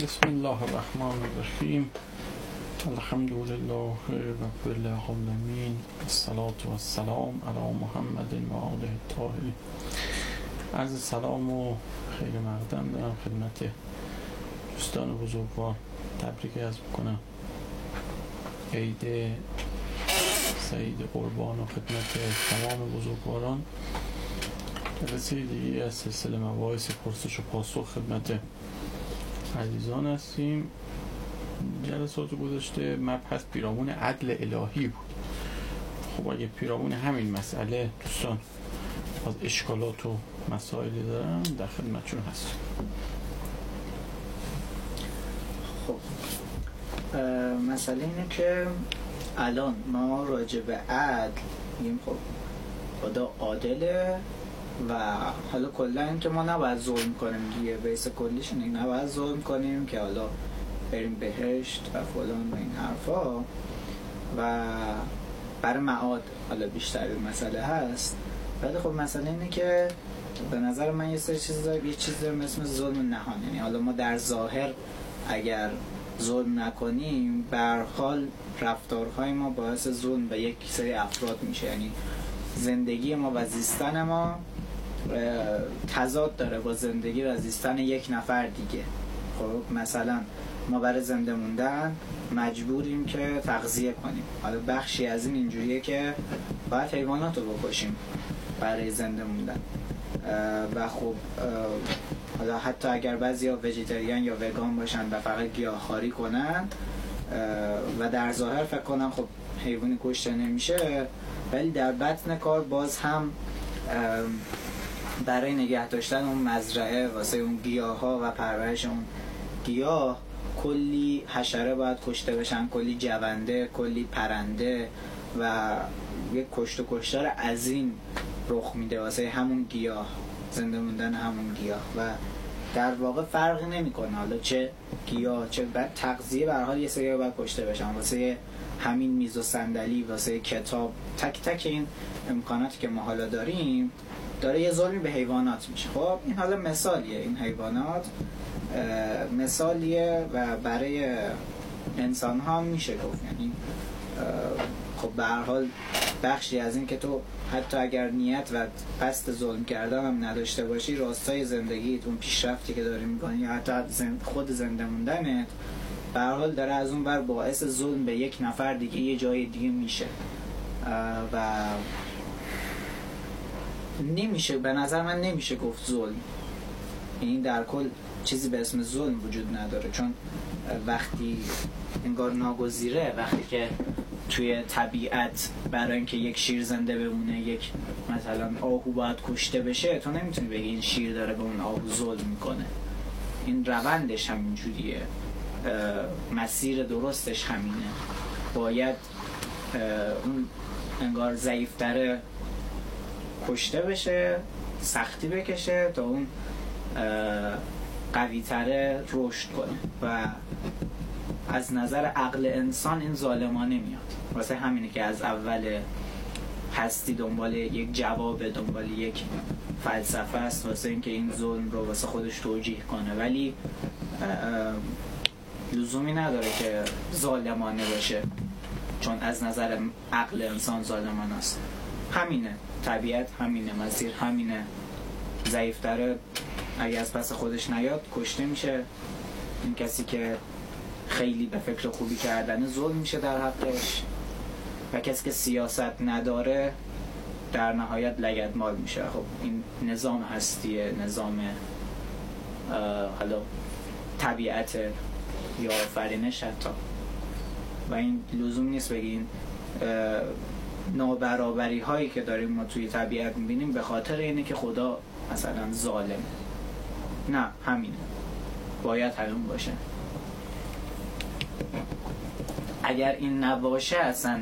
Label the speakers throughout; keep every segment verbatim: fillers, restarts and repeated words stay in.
Speaker 1: بسم الله الرحمن الرحیم. الحمد لله رب العالمین، الصلاة والسلام علی محمد و آله الطاهرین. عرض سلام و خیر مقدم دارم خدمت دوستان بزرگوار. تبریک عرض میکنم عید سعید قربان و خدمت تمام بزرگواران. جلسه دیگه از سلسله مباحث پرسش و پاسخ خدمت عزیزان هستیم. جلسات گذشته مبحث پیرامون عدل الهی بود. خب اگه پیرامون همین مسئله دوستان از اشکالات و مسائلی دارن در خدمتشون هستیم.
Speaker 2: خب مسئله اینه که الان ما راجع به عدل میگیم خب خدا عادله و حالا کلا این که ما نباید ظلم کنیم دیگه، بیس کلیش اینه نباید ظلم کنیم که حالا بریم بهشت و فلان و این حرفا و برای معاد حالا بیشتر مسئله هست. ولی خب مسئله اینه که به نظر من یه سری چیز داره، یه چیز داره مثل ظلم نهان. یعنی حالا ما در ظاهر اگر ظلم نکنیم به هر حال رفتارهای ما باعث ظلم به یک سری افراد میشه. یعنی زندگی ما و زیستن ما تضاد داره با زندگی و زیستن یک نفر دیگه. خب مثلا ما برای زنده موندن مجبوریم که تغذیه کنیم. حالا بخشی از این اینجوریه که باید حیوانات رو بکشیم برای زنده موندن و خب حالا حتی اگر بعضیا ویژیتریان یا وگان باشن و فقط گیاهخواری کنن و در ظاهر فکر کنن خب حیوانی کشته نمیشه، ولی در بطن کار باز هم برای نگه داشتن اون مزرعه واسه اون گیاه ها و پرورش اون گیاه کلی حشره باید کشته بشن، کلی جونده، کلی پرنده و یک کشت و کشتار عظیم رخ میده واسه همون گیاه، زنده موندن همون گیاه. و در واقع فرقی نمیکنه حالا چه گیاه چه بعد تغذیه، به هر حال یه سری باید کشته بشن واسه همین میز و صندلی، واسه کتاب. تک تک این امکاناتی که ما حالا داریم داره یه ظلمی به حیوانات میشه. خب این حالا مثالیه، این حیوانات مثالیه و برای انسان ها میشه گفت. یعنی خب به هر حال بخشی از این که تو حتی اگر نیت و قصد ظلم کردن هم نداشته باشی، راستای زندگیت، اون پیشرفتی که داری میکنی یا حتی خود زنده موندنت به هر حال داره از اون بر باعث ظلم به یک نفر دیگه یه جای دیگه میشه و نمیشه، به نظر من نمیشه گفت ظلم. این در کل چیزی به اسم ظلم وجود نداره، چون وقتی انگار ناگزیره، وقتی که توی طبیعت برای اینکه یک شیر زنده بمونه یک مثلا آهو باید کشته بشه، تو نمیتونی بگی این شیر داره به اون آهو ظلم میکنه. این روندش همین جوریه، مسیر درستش همینه. باید اون انگار ضعیف‌تره کشته بشه، سختی بکشه تا اون قوی‌تره رشد کنه و از نظر عقل انسان این ظالمانه میاد. واسه همینه که از اول هستی دنبال یک جواب، دنبال یک فلسفه است واسه اینکه این ظلم رو واسه خودش توجیه کنه، ولی لزومی نداره که ظالمانه باشه، چون از نظر عقل انسان ظالمانه است. همینه طبیعت، همینه مسیر، همینه. ضعیف‌تره اگه از پس خودش نیاد کشته میشه. این کسی که خیلی به فکر خوبی کردن ظلم میشه در حقش و کسی که سیاست نداره در نهایت لگدمال میشه. خب این نظام هستیه، نظام حالا طبیعت یا فرینش حتی، و این لزوم نیست بگین نابرابری هایی که داریم ما توی طبیعت میبینیم به خاطر اینه که خدا مثلا ظالمه. نه، همینه، باید همین باشه. اگر این نباشه اصلا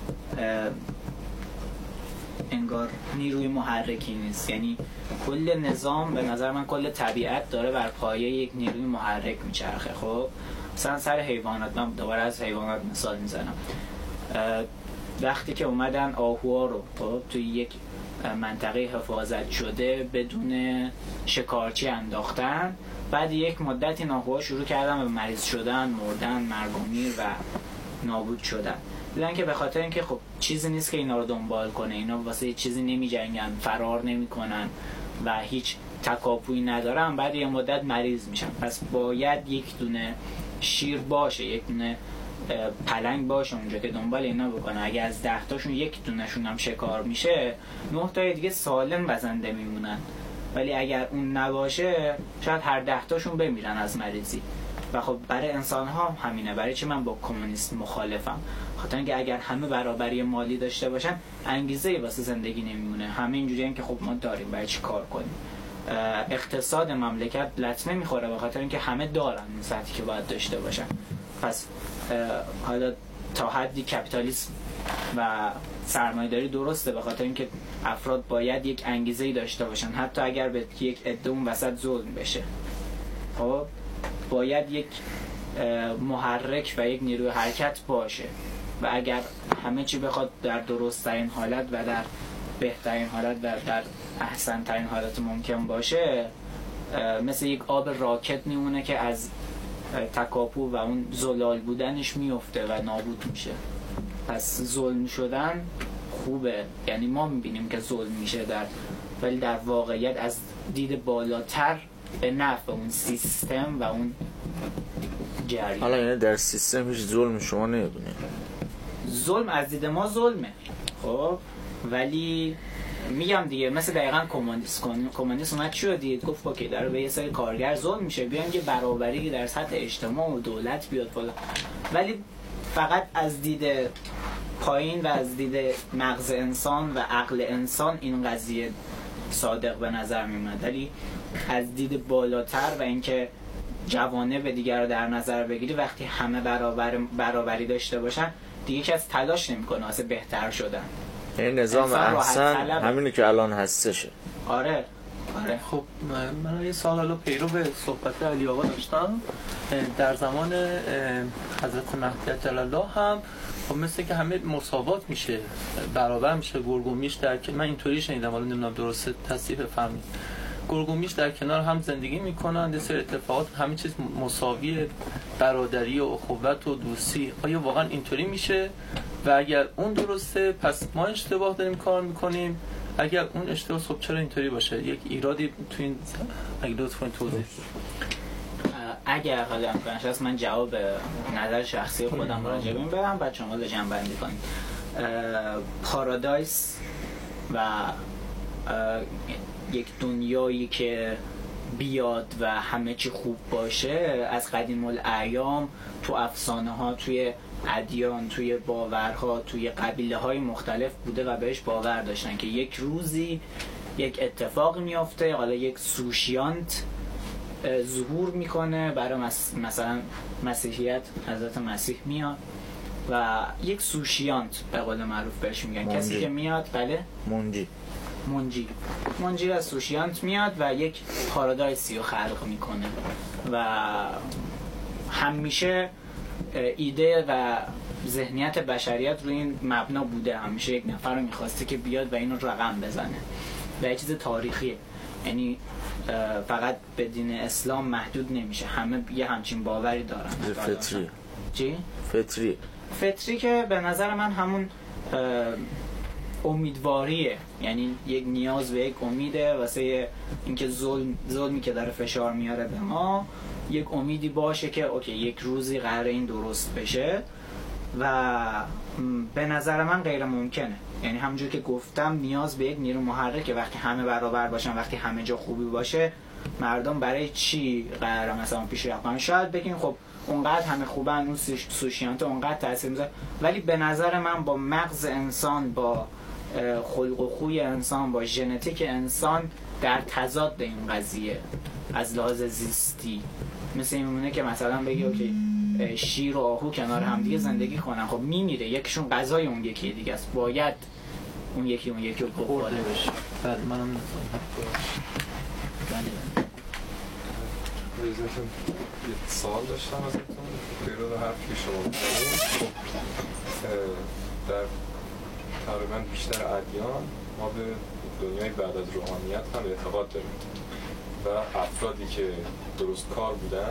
Speaker 2: انگار نیروی محرکی نیست. یعنی کل نظام به نظر من، کل طبیعت داره بر پایه یک نیروی محرک میچرخه. خب مثلا سر حیوانات، من دوباره از حیوانات مثال میزنم. وقتی که اومدن آهوها رو خب توی یک منطقه حفاظت شده بدون شکارچی انداختن بعد یک مدتی ناخوها شروع کردن به مریض شدن، مردن، مرگ و میر و نابود شدن. دیدن که به خاطر اینکه خب چیزی نیست که اینا رو دنبال کنه، اینا واسه چیزی نمی جنگن، فرار نمی کنن و هیچ تکاپویی ندارن، بعد یه مدت مریض میشن. پس باید یک دونه شیر باشه، یک دونه پلنگ باشه اونجا که دنبال اینا بکنه. اگه از ده تاشون یک دونهشون هم شکار میشه، نه تای دیگه سالم و زنده میمونن. ولی اگر اون نباشه شاید هر ده تاشون بمیرن از مریضی. و خب برای انسان ها همینه. برای چی من با کمونیسم مخالفم؟ خاطر اینکه اگر همه برابری مالی داشته باشن، انگیزه واسه زندگی نمیمونه. همه اینجوریه که خب ما داریم، برای چی کار کنیم؟ اقتصاد مملکت لطمه میخوره به خاطر اینکه همه دارن اون سطحی که باید داشته باشن. پس حالا تا حدی کپیتالیسم و سرمایه‌داری درسته به خاطر اینکه افراد باید یک انگیزه‌ای داشته باشن، حتی اگر به یک عده اون وسط ظلم بشه. خب باید یک محرک و یک نیروی حرکت باشه و اگر همه چی بخواد در درست ترین حالت و در بهترین حالت و در احسن ترین حالت ممکن باشه، مثل یک آب راکت میمونه که از تکاپو و اون زلال بودنش میفته و نابود میشه. پس ظلم شدن خوبه، یعنی ما میبینیم که ظلم میشه در، ولی در واقعیت از دید بالاتر به نفع اون سیستم و اون جریان.
Speaker 3: حالا یعنی در سیستم هیچ ظلم شما نمیبینید؟
Speaker 2: ظلم از دید ما ظلمه، خب ولی میگم دیگه مثل دقیقاً کمونیست کمونیست اومد چی رو دید؟ گفت اوکی داره به یه سری کارگر ظلم میشه، بیان که برابری در سطح اجتماع و دولت بیاد بالا. ولی فقط از دید پایین و از دید مغز انسان و عقل انسان این قضیه صادق به نظر میومد، ولی از دید بالاتر و اینکه جوانب دیگر رو در نظر بگیری، وقتی همه برابر برابری داشته باشن دیگه کس تلاش نمیکنه واسه بهتر شدن.
Speaker 3: این نظام احسن همینه که الان هستشه.
Speaker 2: آره آره.
Speaker 4: خب من یه سوال الان پیرو به صحبت علی آقا داشتم. در زمان حضرت مهدی عجل الله هم خب مثل که همه مساوات میشه، برابر میشه. گرگ و میش در، من اینطوری شنیدم، حالا نمیدونم درسته تصحیح بفرمایید، گرگ و میش در کنار هم زندگی میکنن، یه سری اتفاقات، همه چیز مساویه، برادری و اخوت و دوستی. آیا واقعا اینطوری میشه؟ و اگر اون درسته پس ما اشتباه داریم کار میکنیم؟ اگر اون اشتباه، خب چرا اینطوری باشه؟ یک ایرادی تو این اگه لطف کنید توضیح.
Speaker 2: اگر حالا امکانش هست من جواب نظر شخصی خودم راجع به این بدم، بعد شما رو جمع بندی کنید. پارادایس و یک دنیایی که بیاد و همه چی خوب باشه از قدیم الایام تو افسانه ها، توی ادیان، توی باورها، توی قبیله های مختلف بوده و بهش باور داشتن که یک روزی یک اتفاق میافته، حالا یک سوشیانت ظهور میکنه برای مثلا مسیحیت، حضرت مسیح میاد و یک سوشیانت به قول معروف بهش میگن،
Speaker 3: منجی.
Speaker 2: کسی که میاد بله
Speaker 3: منجی
Speaker 2: منجی منجی از سوشیانت میاد و یک پارادایسی رو خلق میکنه و همیشه ایده و ذهنیت بشریت روی این مبنا بوده، همیشه یک نفر رو میخواسته که بیاد و اینو رقم بزنه و یه چیز تاریخیه، یعنی فقط به دین اسلام محدود نمیشه، همه یه همچین باوری دارن.
Speaker 3: فطری.
Speaker 2: چی؟
Speaker 3: فطری.
Speaker 2: فطری که به نظر من همون امیدواریه، یعنی یک نیاز به یک امیده واسه اینکه ظلم ظلمی که داره فشار میاره به ما، یک امیدی باشه که اوکی یک روزی قراره این درست بشه و به نظر من غیر ممکنه. یعنی همونجور که گفتم نیاز به یک نیرو محرکه، وقتی همه برابر باشن، وقتی همه جا خوبی باشه، مردم برای چی قراره مثلا پیشرفت کنن؟ شاید بگین خب اونقدر همه خوبن، اون سوشیانت اونقدر تاثیر میذاره، ولی به نظر من با مغز انسان، با خلق و خوی انسان، با ژنتیک انسان در تضاد این قضیه از لحاظ زیستی. مثل این میمونه که مثلا بگی اوکی شیر و آهو کنار هم دیگه زندگی کنن، خب میمیره، یکیشون غذای اون یکی دیگه است، باید اون یکی اون یکی رو بخوره بشه.
Speaker 4: بعد منم
Speaker 5: ریزتون یه سوال داشتم ازتون پیرو رو حرفی شما بکنیم. در تقریبا بیشتر ادیان ما به دنیای بعد از روحانیت هم اعتقاد داریم و افرادی که درست کار بودن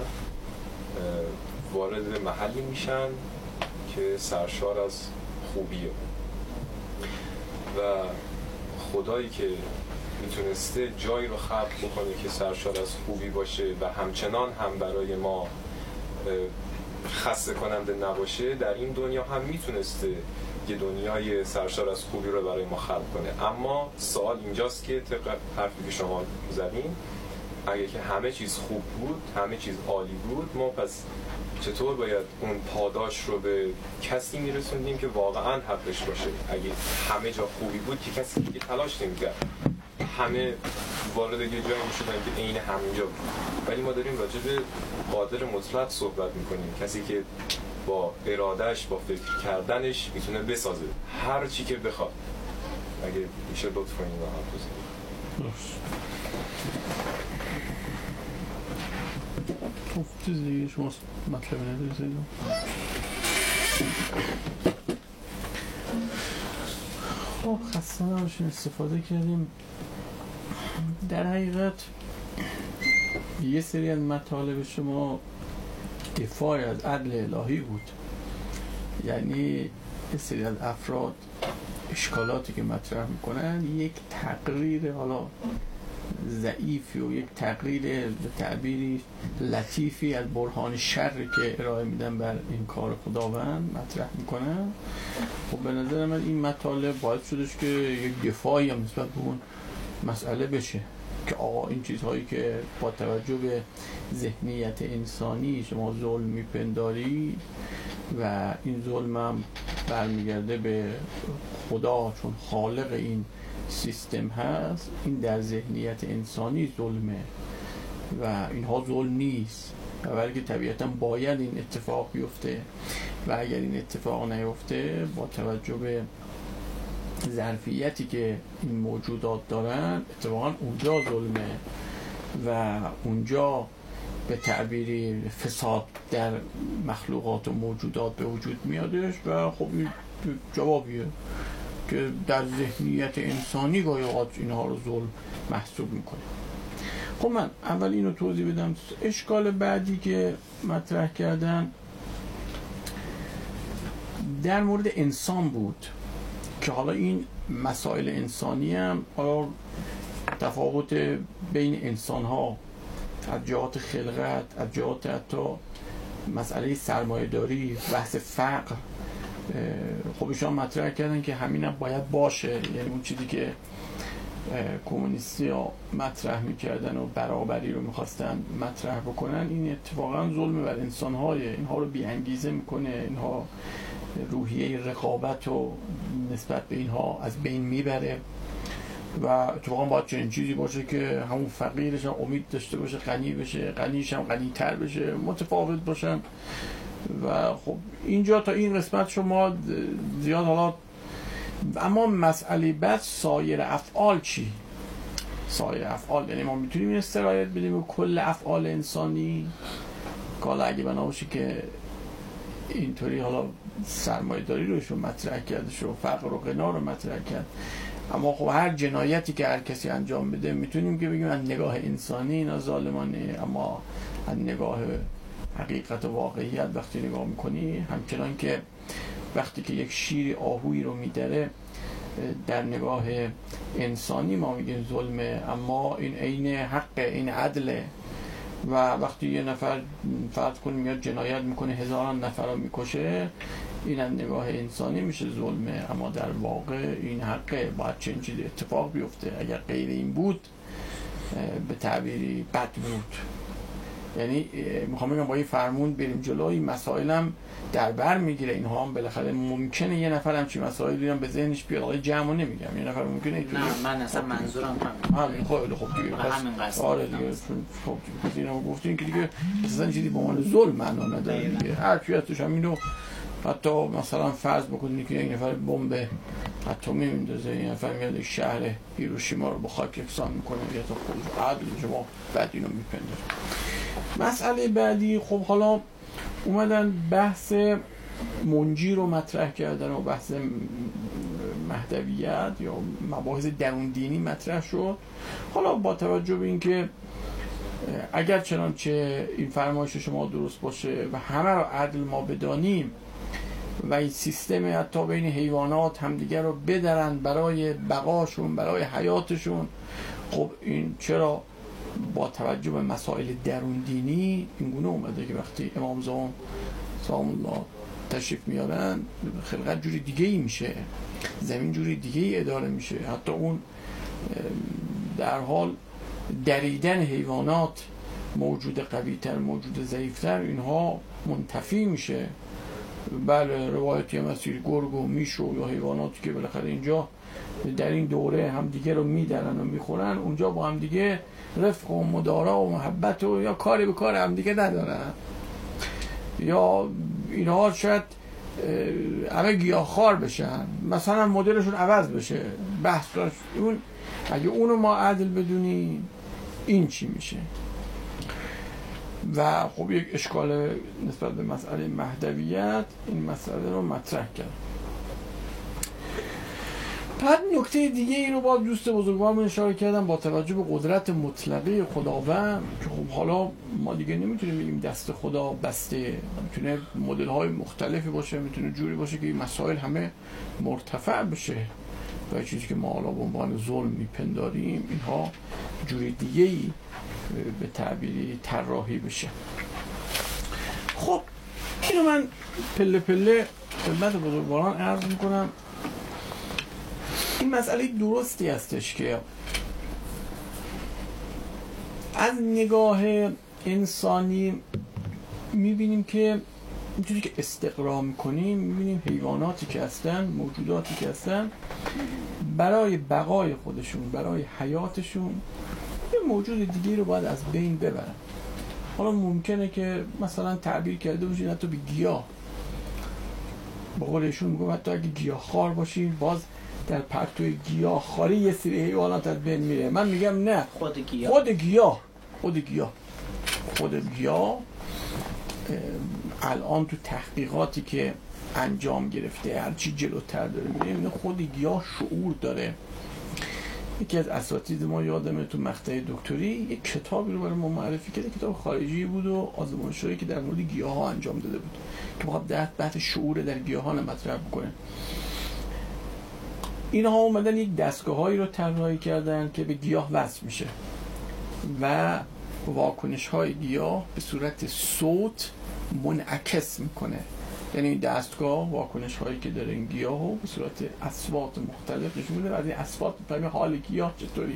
Speaker 5: وارد محلی میشن که سرشار از خوبیه و خدایی که میتونسته جایی رو خلق بکنه که سرشار از خوبی باشه و همچنان هم برای ما خسته کننده نباشه، در این دنیا هم میتونسته یه دنیای سرشار از خوبی رو برای ما خلق کنه. اما سوال اینجاست که طبق حرفی که شما زدین، اگه که همه چیز خوب بود، همه چیز عالی بود، ما پس چطور باید اون پاداش رو به کسی میرسوندیم که واقعا حقش باشه؟ اگه همه جا خوبی بود که کسی دیگه تلاش نمی‌کرد، همه وارد یه جایی میشدن که عین همینجا بود. ولی ما داریم راجع به قادر مطلق صحبت میکنیم، کسی که با ارادهش، با فکر کردنش میتونه بسازه هر چی که بخواد. اگه میشه لطف کنید و حرف بزنید.
Speaker 1: خب چیز دیگه شما مطلب نداری؟ خب خسته نباشیم، استفاده کردیم. در حقیقت یه سری از مطالب شما دفاع از عدل الهی بود، یعنی یه سری از افراد اشکالاتی که مطرح میکنن یک تقریر حالا ضعیفی و یک تقریر به تعبیری لطیفی از برهان شری که ارائه میدن بر این کار خداوند مطرح میکنن. خب به نظر من این مطالب باعث شدش که یک دفاعی هم نسبت به اون مسئله بشه که آقا این چیزهایی که با توجه به ذهنیت انسانی شما ظلم میپنداری و این ظلم هم برمیگرده به خدا چون خالق این سیستم هست، این در ذهنیت انسانی ظلمه و اینها ظلم نیست و بلکه طبیعتا باید این اتفاق بیفته و اگر این اتفاق نیفته با توجه به ظرفیتی که این موجودات دارن اتفاقا اونجا ظلمه و اونجا به تعبیری فساد در مخلوقات و موجودات به وجود میادش و خب این جوابیه که در ذهنیت انسانی گاهی اوقات اینها رو ظلم محسوب میکنه. خب من اول اینو توضیح بدم. اشکال بعدی که مطرح کردن در مورد انسان بود که حالا این مسائل انسانی هم حالا تفاوت بین انسان ها از جهات خلقت، از جهات حتی مسئله سرمایه داری، بحث فقر، خب ایشان مطرح کردن که همین هم باید باشه، یعنی اون چیزی که کمونیستی ها مطرح میکردن و برابری رو میخواستن مطرح بکنن، این اتفاقا ظلم بر انسان های اینها رو بی انگیزه میکنه، اینها روحیه رقابت و نسبت به اینها از بین میبره و اتفاقا باید چنین چیزی باشه که همون فقیرش هم امید داشته باشه غنی بشه، غنیش هم غنی تر بشه، متفاوت باشن و خب اینجا تا این قسمت شما زیاد حالا. اما مسئله بعد سایر افعال چی؟ سایر افعال یعنی ما میتونیم این استرایت بدیم به کل افعال انسانی که حالا اگه بنا باشه که اینطوری حالا سرمایه داری روشون مطرح کرده شو، فقر و غنا رو مطرح کرد، اما خب هر جنایتی که هر کسی انجام بده میتونیم که بگیم از نگاه انسانی اینا ظالمانه، اما از نگاه حقیقت و واقعیت وقتی نگاه میکنی همچنان که وقتی که یک شیر آهویی رو میدره در نگاه انسانی ما میگیم ظلمه، اما این عین حق، این عدله و وقتی یه نفر فرض کنیم میاد جنایت میکنه هزاران نفر رو میکشه، این از نگاه انسانی میشه ظلمه، اما در واقع این حقه، باید چنین چیزی اتفاق بیفته، اگر غیر این بود به تعبیری بد بود. یعنی میخوام بگم با این فرمون بریم جلو، این مسائل هم در بر میگیره، اینها هم بالاخره ممکنه یه نفر همچی مسائلی هم به ذهنش بیاد، آقای جمع نمیگم یه نفر ممکنه
Speaker 2: نه من اصلا منظورم همین
Speaker 1: خیلی خوب دیگه
Speaker 2: همین قصد
Speaker 1: آره دیگه خب اینو گفتین که دیگه اصلا چیزی به عنوان ظلم معنا نداره دیگه، هر چیزی ازش همینو حتی مثلا فرض بکنید که یک نفر بمب اتمی میندازه، یک نفر میاد شهر هیروشیما رو با خاک یکسان میکنه، یا تو خود عدل شما بعد اینو میپنداره. مسئله بعدی خب حالا اومدن بحث منجی رو مطرح کردن و بحث مهدویت یا مباحث درون دینی مطرح شد. حالا با توجه به اینکه اگر چنانچه این فرمایش شما درست باشه و همه رو عدل ما بدانیم و این سیستم حتی بین حیوانات همدیگر رو بدرن برای بقاشون، برای حیاتشون، خب این چرا با توجه به مسائل درون دینی اینگونه اومده که وقتی امام زمان سلام الله تشریف میارن خلقت جوری دیگه ای میشه، زمین جوری دیگه ای اداره میشه، حتی اون در حال دریدن حیوانات، موجود قوی تر موجود ضعیف تر، اینها منتفی میشه. بله روایتی هم از گرگ و میش و یا حیواناتی که بالاخره اینجا در این دوره هم دیگه رو میدرن و میخورن، اونجا با هم دیگه رفق و مدارا و محبت و یا کاری به کار هم دیگه ندارن، یا اینها شاید همه گیاهخوار بشن، مثلا مدلشون عوض بشه، بحث داشت اون اگه اونو ما عدل بدونیم این چی میشه. و خب یک اشکال نسبت به مسئله مهدویت این مسئله رو مطرح کرد. بعد نکته دیگه این رو با دوست بزرگوارمون اشاره کردم با توجه به قدرت مطلقه خداوند که خب حالا ما دیگه نمیتونیم بگیم دست خدا بسته، میتونه مدل های مختلفی باشه، میتونه جوری باشه که این مسائل همه مرتفع بشه و چیزی که ما حالا به عنوان ظلم میپنداریم اینها جوری دیگه ای به تعبیری طراحی بشه. خب اینو من پله پله خدمت بزرگواران عرض میکنم. این مسئله درستی هستش که از نگاه انسانی میبینیم که اینجوری که استقرا میکنیم میبینیم حیواناتی که هستن، موجوداتی که هستن، برای بقای خودشون، برای حیاتشون یه موجود دیگه رو باید از بین ببرن. حالا ممکنه که مثلا تعبیر کرده باشین حتی به گیاه، به قول ایشون میگم حتی اگه گیاه خار باشین باز در پرتوی گیاه خاری یه سری حیوانات از بین میره. من میگم نه،
Speaker 2: خود گیاه
Speaker 1: خود گیاه خود گیاه خود گیاه الان تو تحقیقاتی که انجام گرفته هرچی جلوتر داره میره خود گیاه شعور داره. یکی از اساتید ما یادمه تو مقطع دکتری یک کتابی رو برای ما معرفی کرده، کتاب خارجی بود و آزمایشایی که در مورد گیاه ها انجام داده بود که بخواد در بحث شعور در گیاهان مطرح کنه. اینها اومدن یک دستگاهایی رو طراحی کردن که به گیاه وصل میشه و واکنش های گیاه به صورت صوت منعکس میکنه. یعنی این دستگاه واکنش هایی که داره این گیاه رو به صورت اصوات مختلف نشون میده و از این اصوات میفهمی حال گیاه چطوریه.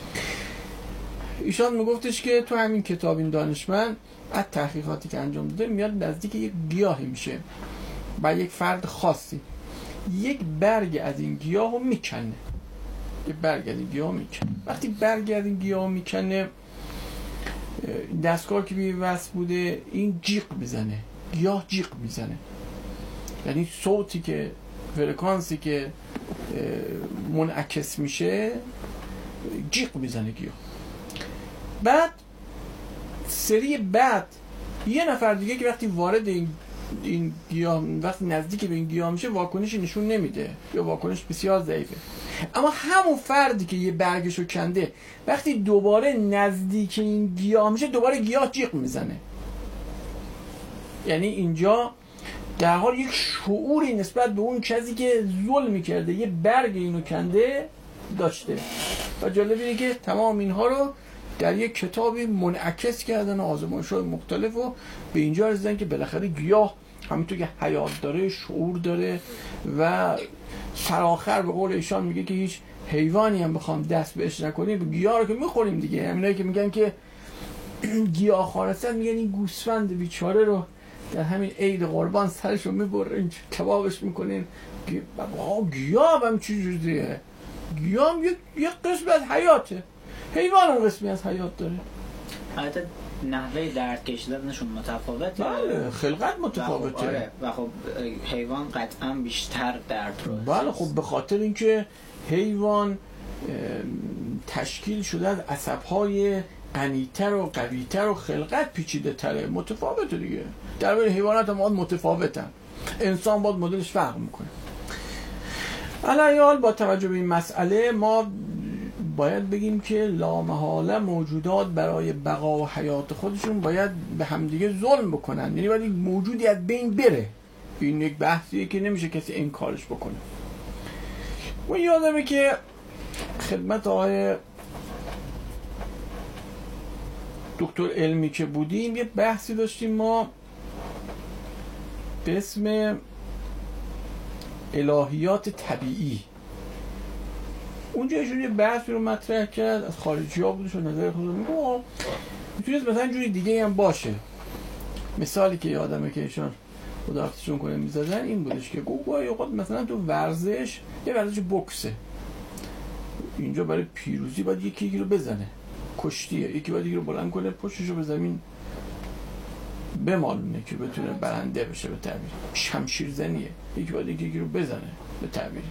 Speaker 1: ایشان میگفتش که تو همین کتاب این دانشمند از تحقیقاتی که انجام داده میاد نزدیک یک گیاهی میشه و یک فرد خاصی یک برگ از این گیاه رو میکنه، یک برگ از این گیاه میکنه. وقتی برگ از این گیاه میکنه دستگاه که به وصل بوده این جیغ میزنه، گیاه جیغ میزنه، یعنی صوتی که فرکانسی که منعکس میشه جیغ میزنه گیاه. بعد سری بعد یه نفر دیگه که وقتی وارد این این گیاه وقتی نزدیک به این گیاه میشه واکنشی نشون نمیده یا واکنش بسیار ضعیفه، اما همون فردی که یه برگشو کنده وقتی دوباره نزدیک این گیاه میشه دوباره گیاه جیغ میزنه. یعنی اینجا در حال یک شعوری نسبت به اون کسی که ظلم کرده یه برگ اینو کنده داشته. و جالب اینه که تمام اینها رو در یک کتابی منعکس کردن و آزمایش‌های مختلف و به اینجا رسیدن که بالاخره گیاه همینطور که حیات داره، شعور داره و سرآخر به قول ایشان میگه که هیچ حیوانی هم بخوام دست بهش نکنیم، به گیاه رو که میخوریم دیگه. همینایی که میگن که گیاه خارستن میگن این گوسفند بیچاره رو در همین عید قربان سرش رو میبرین کبابش میکنین. گیاه هم چی جوریه؟ گیاه هم یک قسم از حیاته، حیوان هم قسمی از حیات داره.
Speaker 2: البته نحوه درد کشیدنشون متفاوته،
Speaker 1: بله خلقت متفاوته.
Speaker 2: آره. و خب حیوان قطعا بیشتر درد رو
Speaker 1: بله خب به خاطر اینکه حیوان تشکیل شده از عصب‌های غنی‌تر و قوی‌تر و خلقت پیچیده تره، متفاوته دیگه. در واقع حیوانات هم متفاوتن، انسان باید مدلش فرق میکنه. علی حال با توجه به این مسئله ما باید بگیم که لامحاله موجودات برای بقا و حیات خودشون باید به همدیگه ظلم بکنن، یعنی باید موجودی از بین بره. این یک بحثیه که نمیشه کسی انکارش بکنه. من یادمه که خدمت آقای دکتر علمی که بودیم یه بحثی داشتیم ما به اسم الهیات طبیعی. اونجا ایشون یه بحثی رو مطرح کرد، از خارجی ها بودش و نظر خود رو میگو میتونید مثلا جوری دیگه هم باشه. مثالی که یادمه که ایشون خداحافظشون کنه میزدن این بودش که گو گوهی اوقات مثلا تو ورزش یه ورزش بوکسه، اینجا برای پیروزی باید یکی یکی رو بزنه، کشتیه، یکی باید یکی رو بلند کنه پشتش رو به زمین بمالونه که بتونه برنده بشه، به تعبیر شمشیر زنیه، یکی باید یکی یکی رو بزنه به تعبیر.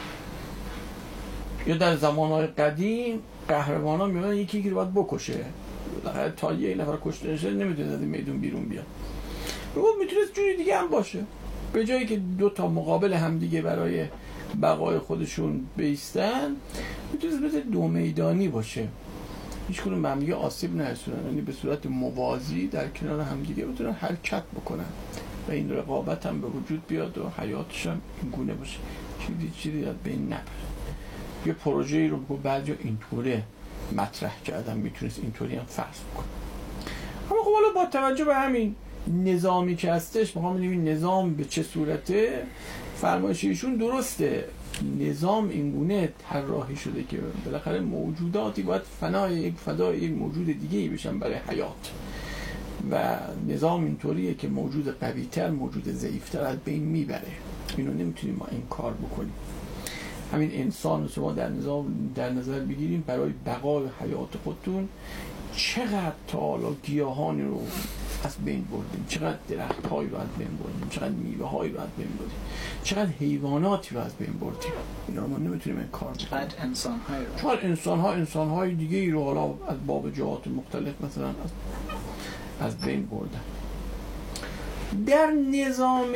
Speaker 1: یا در زمانهای قدیم قهرمانا میگن یکی یکی رو باید بکشه، بالاخره تا یه نفر کشته نشه نمیتونه از میدون بیرون بیاد. رو میتونه جوری دیگه هم باشه، به جایی که دو تا مقابل هم دیگه برای بقای خودشون بیستن میتونه مثل دو میدانی باشه، هیچ کنون به هم دیگه آسیب نرسونن، یعنی به صورت موازی در کنار هم دیگه بتونن حرکت بکنن و این رقابت هم به وجود بیاد و حیاتش هم این گونه باشه، چیزی چیزی از بین نبره. یه پروژه‌ای رو بگو بعد یا اینطوره مطرح کردم میتونست اینطوری هم فرض بکنه. اما خب حالا با توجه به همین نظامی که هستش میخوام ببینیم نظام به چه صورته. فرمایشیشون درسته، نظام اینگونه طراحی شده که بالاخره موجوداتی باید فنای یک فدای یک موجود دیگه ای بشن برای حیات و نظام اینطوریه که موجود قوی‌تر موجود ضعیف‌تر از بین میبره. اینو نمیتونیم ما این کار بکنیم. همین انسان رو شما در نظام در نظر بگیریم برای بقای حیات خودتون چقدر تا حالا گیاهانی رو از بین بردیم، چقدر درخت‌هایی رو از بین بردیم، چقدر میوه‌هایی رو از بین بردیم، چقدر حیواناتی رو از بین بردیم. اینا رو ما نمیتونیم این کار بکنیم.
Speaker 2: چقدر انسان‌هایی رو
Speaker 1: چقدر انسان‌ها انسان‌های دیگه ای رو حالا از باب جهات مختلف مثلا از, از بین بردن. در نظام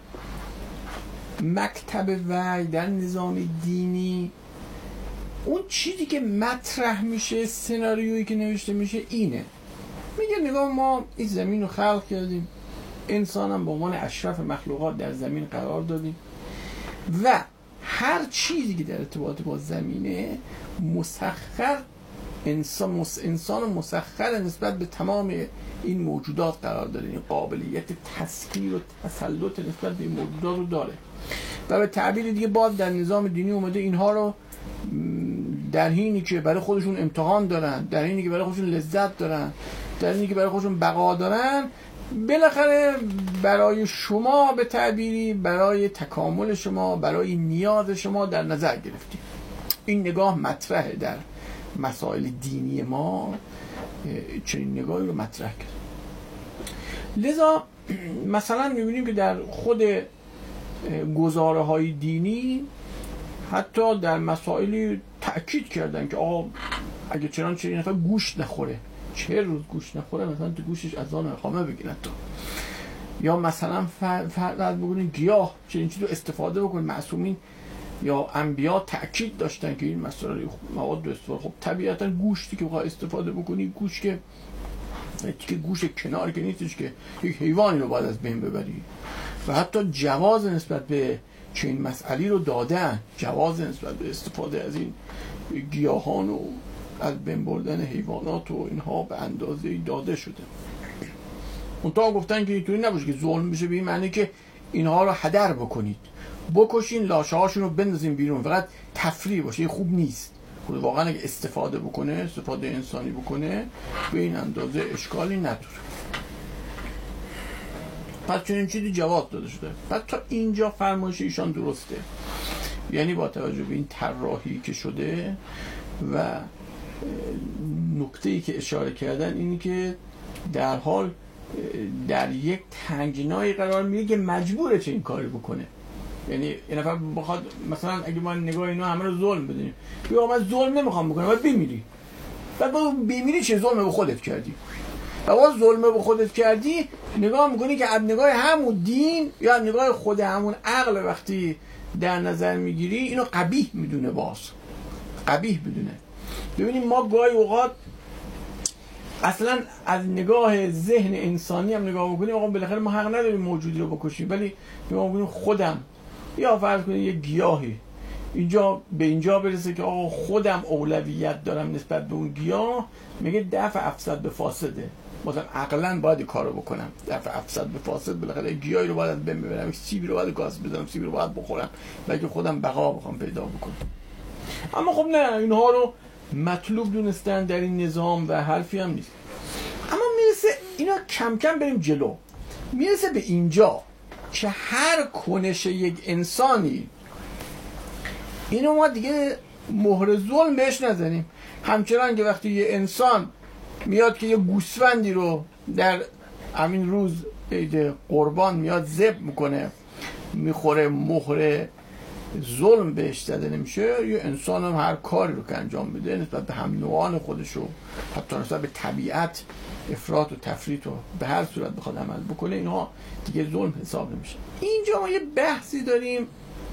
Speaker 1: مکتب وحی، در نظام دینی، اون چیزی که مطرح میشه، سناریویی که نوشته میشه اینه، میگه نگاه ما این زمین رو خلق کردیم، انسان هم به عنوان اشرف مخلوقات در زمین قرار دادیم و هر چیزی که در ارتباط با زمینه مسخر انسان مس... انسان مسخر نسبت به تمام این موجودات قرار داره، این قابلیت تسخیر و تسلط نسبت به این موجودات رو داره و به تعبیر دیگه باز در نظام دینی اومده اینها رو در حینی که برای خودشون امتحان دارن، در حینی که برای خودشون لذت دارن، در حینی که برای خودشون بقا دارن، بالاخره برای شما به تعبیری برای تکامل شما، برای نیاز شما در نظر گرفتیم. این نگاه مطرحه در مسائل دینی ما، چنین نگاهی رو مطرح کرد. لذا مثلا می‌بینیم که در خود گزاره های دینی حتی در مسائلی تأکید کردن که آقا اگه چنانچه این نفر گوشت نخوره، چه روز گوشت نخوره مثلا تو گوشش از آن اقامه بگیرن تو، یا مثلا فرض بکنین گیاه چنین چیزی رو استفاده بکنین. معصومین یا انبیا تأکید داشتن که این مسائل مواد رو استفاده، خب طبیعتا گوشتی که بخوای استفاده بکنی، گوشت که که گوش کنار که نیستش که یک حیوانی رو باید از بین ببری و حتی جواز نسبت به چنین مسئله رو دادن، جواز نسبت به استفاده از این گیاهان و از بین بردن حیوانات و اینها به اندازه داده شده. اونتا گفتن که اینطوری نباشه که ظلم بشه، به این معنی که اینها رو هدر بکنید، بکشین، لاشه هاشون رو بندازین بیرون، فقط تفریح باشه، خوب نیست. خود واقعا اگه استفاده بکنه، استفاده انسانی بکنه، به این اندازه اشکالی نداره. پس چنین چیزی جواب داده شده. پس تا اینجا فرمایش ایشان درسته، یعنی با توجه به این طراحی که شده و نکته‌ای که اشاره کردن اینی که در حال در یک تنگنایی قرار میگه که مجبوره چه این کاری بکنه. یعنی یه نفر بخواد مثلا اگه ما نگاه اینا همه رو ظلم بدونیم، بگه من ظلم نمیخوام بکنم، باید بمیری. بعد با بمیری چه ظلم به خودت کردی؟ و باز ظلم به خودت کردی، نگاه میکنی که از نگاه همون دین یا از نگاه خود همون عقل وقتی در نظر میگیری اینو قبیح میدونه، باز قبیح بدونه. ببینیم ما گاهی اوقات اصلا از نگاه ذهن انسانی هم نگاه بکنیم، آقا بالاخره ما حق نداریم موجودی رو بکشیم، ولی نگاه بکنیم خودم، یا فرض کنید یه گیاهی اینجا به اینجا برسه که آقا خودم اولویت دارم نسبت به اون گیاه، میگه دفع افسد به فاسده، مثلا عقلاً باید این کارو بکنم، دفع افسد به فاسد، بالاخره گیاهی رو باید بهم ببرم، سیبی رو باید گاز بزنم، سیبی رو باید بخورم، بلکه خودم بقا بخوام پیدا بکنم. اما خب نه، اینها رو مطلوب دونستن در این نظام و حرفی هم نیست. اما میرسه اینا کم کم بریم جلو، میرسه به اینجا که هر کنش یک انسانی اینو ما دیگه مهر ظلم بهش نزنیم. همچنان که وقتی یه انسان میاد که یه گوسفندی رو در همین روز عید قربان میاد ذبح میکنه میخوره، مهر ظلم بهش زده نمیشه. یه انسان هم هر کاری رو که انجام بده نسبت به هم نوعان خودش رو، حتی نسبت به طبیعت افراط و تفریط رو به هر صورت بخواد عمل بکنه، اینها دیگه ظلم حساب نمیشه. اینجا ما یه بحثی داریم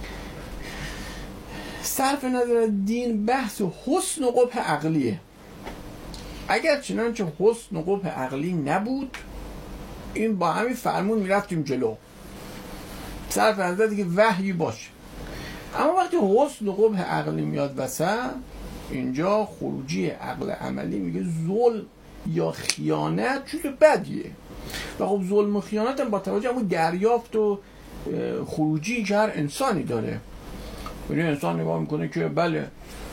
Speaker 1: صرف نظر دین، بحث حسن و قبح عقلیه. اگر چنانچه حسن و قبح عقلی نبود، این با همین فرمون میرفتیم جلو، صرف نظر دیگه وحی باشه. اما وقتی حسن و قبح عقلی میاد وسط، اینجا خروجی عقل عملی میگه ظلم یا خیانت چیز بدیه. و خب ظلم و خیانت هم با توجه همون دریافت و خروجی که هر انسانی داره. یعنی انسان نگاه میکنه که بله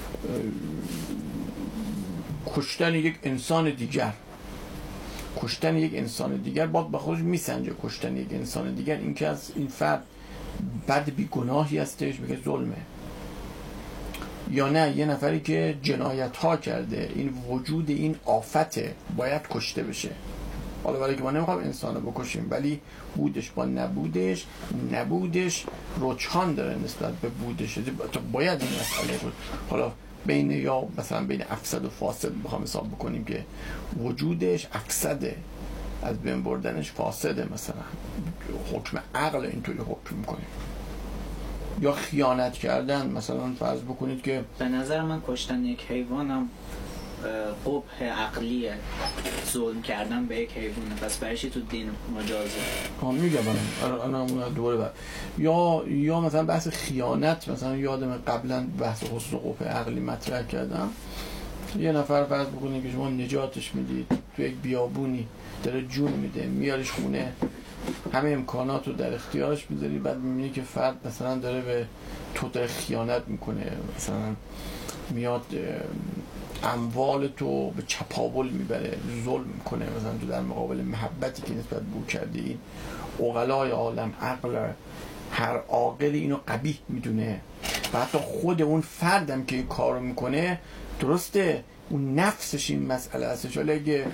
Speaker 1: کشتن یک انسان دیگر، کشتن یک انسان دیگر باید با خودش میسنجه. کشتن یک انسان دیگر، این که از این فرد بد بی گناهی هستش میگه ظلمه، یا نه یه نفری که جنایت ها کرده، این وجود این آفته باید کشته بشه. حالا ولی که ما نمیخوام انسان رو بکشیم، ولی بودش با نبودش، نبودش رجحان داره نسبت به بودش، باید این مسئله رو حالا بین یا مثلا بین افسد و فاسد بخوام حساب بکنیم که وجودش افسده، از بین بردنش فاسده، مثلا حکم عقل اینطوری حکم میکنیم. یا خیانت کردن، مثلا فرض بکنید که
Speaker 2: به نظر من کشتن یک حیوانم قبح عقلیه، ظلم کردن به یک حیوانه، پس برشی تو دین مجازه.
Speaker 1: ها میگم الان الان دوباره بعد یا یا مثلا بحث خیانت، مثلا یادم قبلا بحث حسن و قبح عقلی مطرح کردم. یه نفر فرض بکنید که شما نجاتش میدید، تو یک بیابونی داره جون میده، میاریش خونه، همه امکانات رو در اختیارش میذاری، بعد میبینی که فرد مثلا داره به تو داره خیانت میکنه، مثلا میاد اموال تو به چپاول میبره، ظلم میکنه، مثلا تو در مقابل محبتی که نسبت به او کردی. این عقلای عالم، عقل هر عاقلی اینو قبیح میدونه، و حتی خود اون فردم که این کارو میکنه، درسته اون نفسش این مسئله هستش، ولی اگه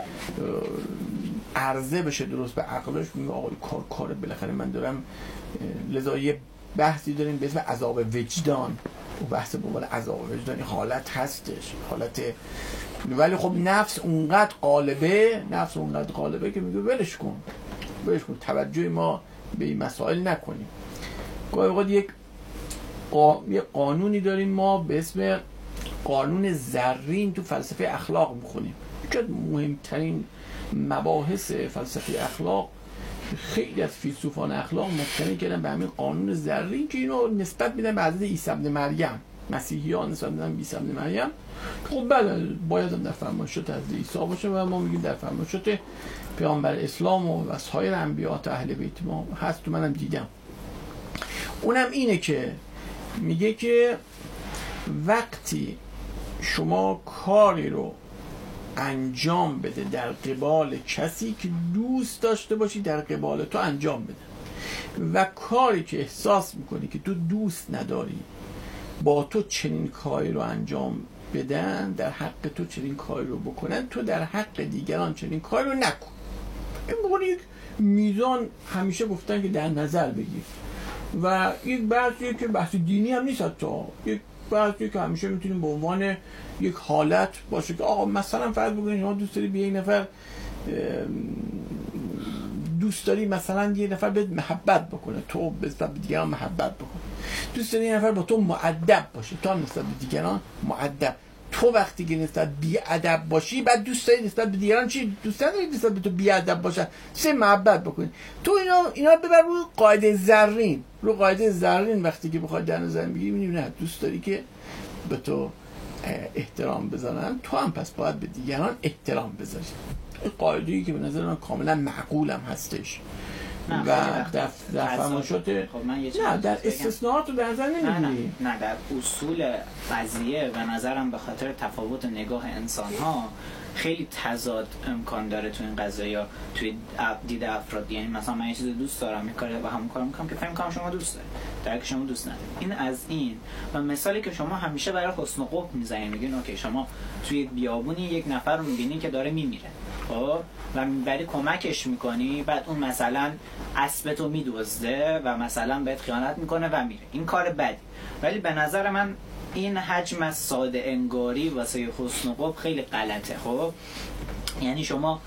Speaker 1: عرضه بشه درست به عقلش، میگه آقا کار کار بالاخره من دارم. لذا یه بحثی داریم به اسم عذاب وجدان، و بحث به عنوان عذاب وجدان این حالت هستش، حالت، ولی خب نفس اونقدر غالبه، نفس اونقدر غالبه که میگه ولش کن، ولش کن، توجه ما به این مسائل نکنیم. گاهی اوقات یک قا... یک قانونی داریم ما به اسم قانون زرین، تو فلسفه اخلاق میخونیم. یکی از مهمترین مباحث فلسفه اخلاق، خیلی از فیلسوفان اخلاق مبتنی کردن به همین قانون زرین که اینو نسبت میدن به حضرت عیسی ابن مریم. مسیحیان نسبت میدن به عیسی ابن مریم. خب بله باید هم در فرمایشات حضرت عیسی باشه، و ما میگیم در فرمایشات پیامبر اسلام و سایر انبیاء و اهل بیت ما هست، تو منم دیدم. اونم اینه که میگه که وقتی شما کاری رو انجام بده در قبال کسی که دوست داشته باشی در قبال تو انجام بده، و کاری که احساس میکنی که تو دوست نداری با تو چنین کاری رو انجام بدن، در حق تو چنین کاری رو بکنن، تو در حق دیگران چنین کاری رو نکن. این بقول یک میزان همیشه گفتن که در نظر بگیر، و یک بحثی که بحث دینی هم نیست، تا یک بحثی که همیشه میتونیم به عنوان یک حالت باشه که آقا مثلا فرض بگیرید شما دوست داری به یک نفر دوست داری مثلا یه نفر بهت محبت بکنه، تو به نسبت به دیگران محبت بکنه، دوست داری یه نفر با تو مؤدب باشه، تو هم نسبت به دیگران مؤدب، تو وقتی که نسبت بی‌ادب باشی بعد دوست داری نسبت به دیگران چی دوست نداری نسبت به تو بی‌ادب باشن سه محبت بکنی. تو اینا اینا ببر روی قاعده زرین، رو قاعده زرین وقتی که بخوای در نظر بگیری می‌بینی نه دوست داری که به تو احترام بذارن، تو هم پس باید به دیگران احترام بذاری. این قاعده‌ای که به نظر من کاملا معقولم هستش و در در فرمایشات
Speaker 2: خب
Speaker 1: نه در استثناءات رو در نظر نمی‌گیری.
Speaker 2: نه, نه در اصول قضیه به نظرم به خاطر تفاوت نگاه انسان‌ها خیلی تضاد امکان داره تو این قضايا توی دید افراد. یعنی مثلا من یه چیز دوست دارم یه کاری با همون کار میکنم که فکر می‌کنم شما دوست دارید در حالی که شما دوست ندارید. این از این و مثالی که شما همیشه برای حسن و قبح میزنید، میگین اوکی شما توی بیابونی یک نفر رو میبینی که داره میمیره خب و میبری کمکش میکنی، بعد اون مثلا اسبتو میدزده و مثلا بهت خیانت میکنه و میره. این کار بدی، ولی به نظر من این حجم از ساده انگاری واسه حسن و قبح خیلی غلطه. خب یعنی شما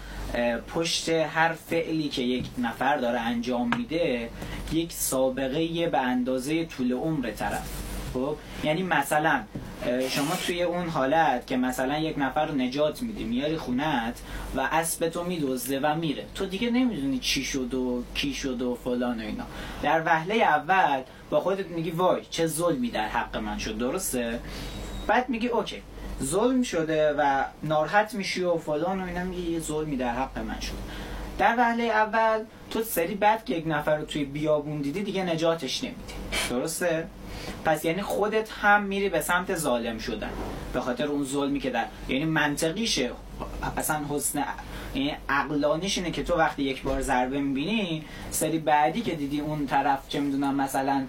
Speaker 2: پشت هر فعلی که یک نفر داره انجام میده یک سابقه به اندازه طول عمر طرف. خب یعنی مثلا شما توی اون حالت که مثلا یک نفر رو نجات میدی میاری خونت و اسبتو میدزده و میره، تو دیگه نمیدونی چی شد و کی شد و فلان و اینا. در وهله اول با خودت میگی وای چه ظلمی در حق من شد، درسته؟ بعد میگی اوکی ظلم شده و ناراحت میشی و فلان و اینا، میگی یه ظلمی در حق من شد. در وهله اول تو سری بعد که یک نفر رو توی بیابون دیدی دیگه نجاتش نمیدی، درسته؟ پس یعنی خودت هم میری به سمت ظالم شدن به خاطر اون ظلمی که در، یعنی منطقیشه اصلا حسن یعنی عقلانیش اینه که تو وقتی یک بار ضربه میبینی سری بعدی که دیدی اون طرف چه میدونم مثلا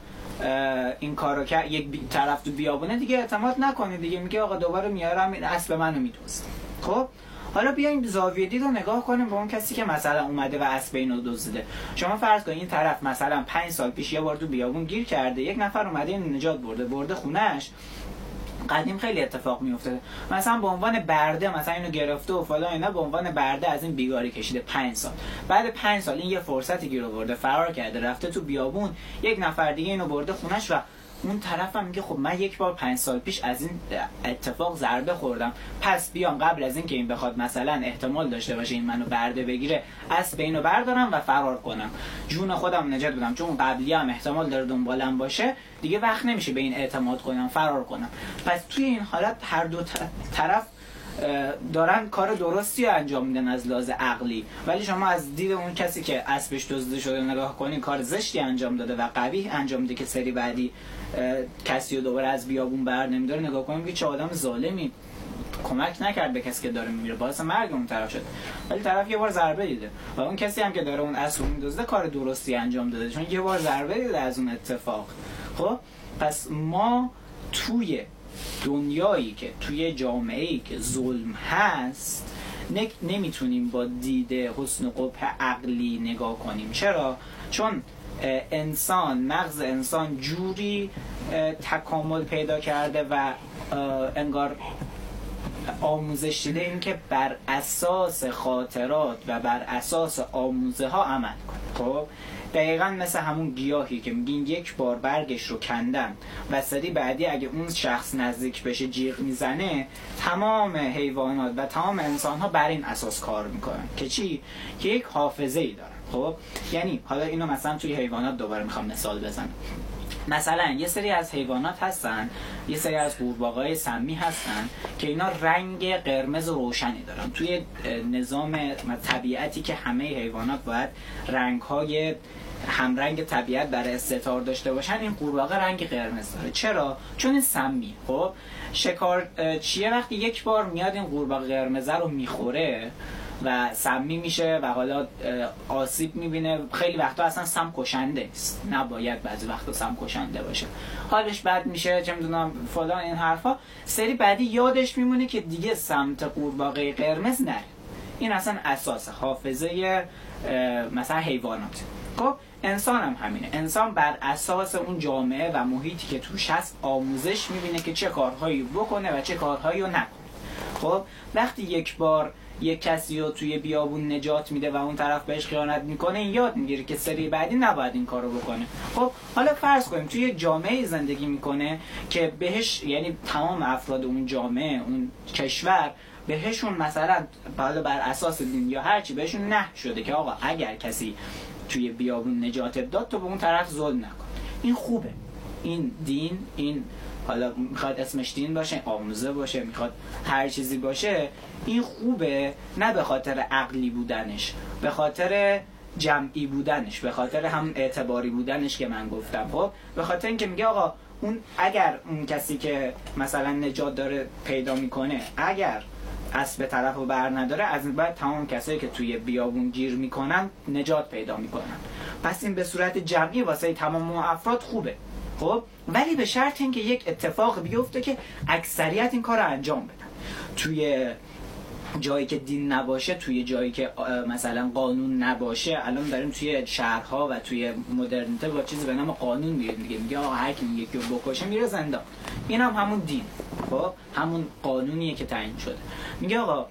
Speaker 2: این کارو که یک طرف تو بیابونه دیگه اعتماد نکنی دیگه، میگه آقا دوباره میارم این اسب منو میدوزه. خب حالا بیایم زاویه دید رو نگاه کنیم با اون کسی که مثلا اومده و اسب اینو دزدیده. شما فرض کنید این طرف مثلا پنج سال پیش یه بار تو بیابون گیر کرده، یک نفر اومده اینو نجات برده برده خونه‌اش. قدیم خیلی اتفاق میافتاده مثلا به عنوان برده مثلا اینو گرفته و فلان اینا، به عنوان برده از این بیگاری کشیده پنج سال. بعد پنج سال این یه فرصتی گیر آورده فرار کرده رفته تو بیابون، یک نفر دیگه اینو برده خونه‌اش و اون طرف هم میگه خب من یک بار پنج سال پیش از این اتفاق ضربه خوردم، پس بیام قبل از این که این بخواد مثلا احتمال داشته باشه این منو برده بگیره اسب اینو بردارم و فرار کنم جون خودم نجات بدم، چون قبلی هم احتمال داره دنبالم باشه دیگه وقت نمیشه به این اعتماد کنم فرار کنم. پس توی این حالت هر دو طرف دارن کار درستی انجام میدن از لحاظ عقلی، ولی شما از دید اون کسی که اسبش دزدیده شده نگاه کنین کار زشتی انجام داده و قبیح انجام میده که سری بعدی کسی رو دوباره از بیابون بر نمیداره، نگاه کنیم که چه آدم ظالمی کمک نکرد به کسی که داره میمیره، باعث مرگ اون طرف شد، ولی طرف یه بار ضربه دیده و اون کسی هم که داره اون اسب رو میدزده کار درستی انجام داده چون یه بار ضربه دیده از اون اتفاق. خب پس ما توی دنیایی که توی جامعه‌ای که ظلم هست نمیتونیم با دید حسن و قبح عقلی نگاه کنیم. چرا؟ چون انسان مغز انسان جوری تکامل پیدا کرده و انگار آموزش دیده این که بر اساس خاطرات و بر اساس آموزه ها عمل کنه. خب دقیقاً مثل همون گیاهی که میگین یک بار برگش رو کندن و سری بعدی اگه اون شخص نزدیک بشه جیغ میزنه، تمام حیوانات و تمام انسان ها بر این اساس کار میکنن که چی؟ که یک حافظه ای دارن. خب یعنی حالا اینو مثلا توی حیوانات دوباره میخوام مثال بزنم. مثلا یه سری از حیوانات هستن، یه سری از قورباغه‌های سمی هستن که اینا رنگ قرمز روشنی دارن. توی نظام طبیعتی که همه حیوانات باید رنگ‌های همرنگ طبیعت برای استتار داشته باشن، این قورباغه رنگ قرمز داره. چرا؟ چون این سمی. خب شکار چیه وقتی یک بار میاد این قورباغه قرمز رو میخوره و سمی میشه و حالا آسیب میبینه، خیلی وقتا اصلا سم کشنده است، نباید بعضی وقتا سم کشنده باشه، حالش بد میشه چه میدونم فلان این حرفا، سری بعدی یادش میمونه که دیگه سمت قورباغه قرمز نره. این اصلا اساس حافظه مثلا حیوانات. خب انسان هم همینه، انسان بر اساس اون جامعه و محیطی که توش هست آموزش میبینه که چه کارهایی بکنه و چه کارهایی رو نکنه. خب وقتی یک بار یک کسی رو توی بیابون نجات میده و اون طرف بهش خیانت میکنه، این یاد میگیره که سری بعدی نباید این کارو بکنه. خب حالا فرض کنیم توی یک جامعه زندگی میکنه که بهش، یعنی تمام افراد اون جامعه، اون کشور بهشون مثلا حالا بر اساس دین یا هرچی بهشون نه شده که آقا اگر کسی توی بیابون نجاتت داد تو به اون طرف ظلم نکن. این خوبه، این دین، این حالا میخواد اسمش دین باشه، آموزه باشه، میخواد هر چیزی باشه، این خوبه، نه به خاطر عقلی بودنش، به خاطر جمعی بودنش، به خاطر هم اعتباری بودنش که من گفتم. خب به خاطر اینکه میگه آقا اون اگر اون کسی که مثلا نجات داره پیدا میکنه اگر اسب طرف رو بر نداره، از این بعد تمام کسایی که توی بیابون گیر میکنن نجات پیدا میکنن. پس این به صورت جمعی واسه تمام افراد خوبه. خب ولی به شرط اینکه یک اتفاق بیفته که اکثریت این کار رو انجام بدن. توی جایی که دین نباشه، توی جایی که مثلا قانون نباشه، الان داریم توی شهرها و توی مدرنیته با چیزی به نام قانون میگیم دیگه، میگه آقا هر کی یکی رو بکشه میره زندان. این هم همون دین، خب همون قانونیه که تعیین شده. میگه آقا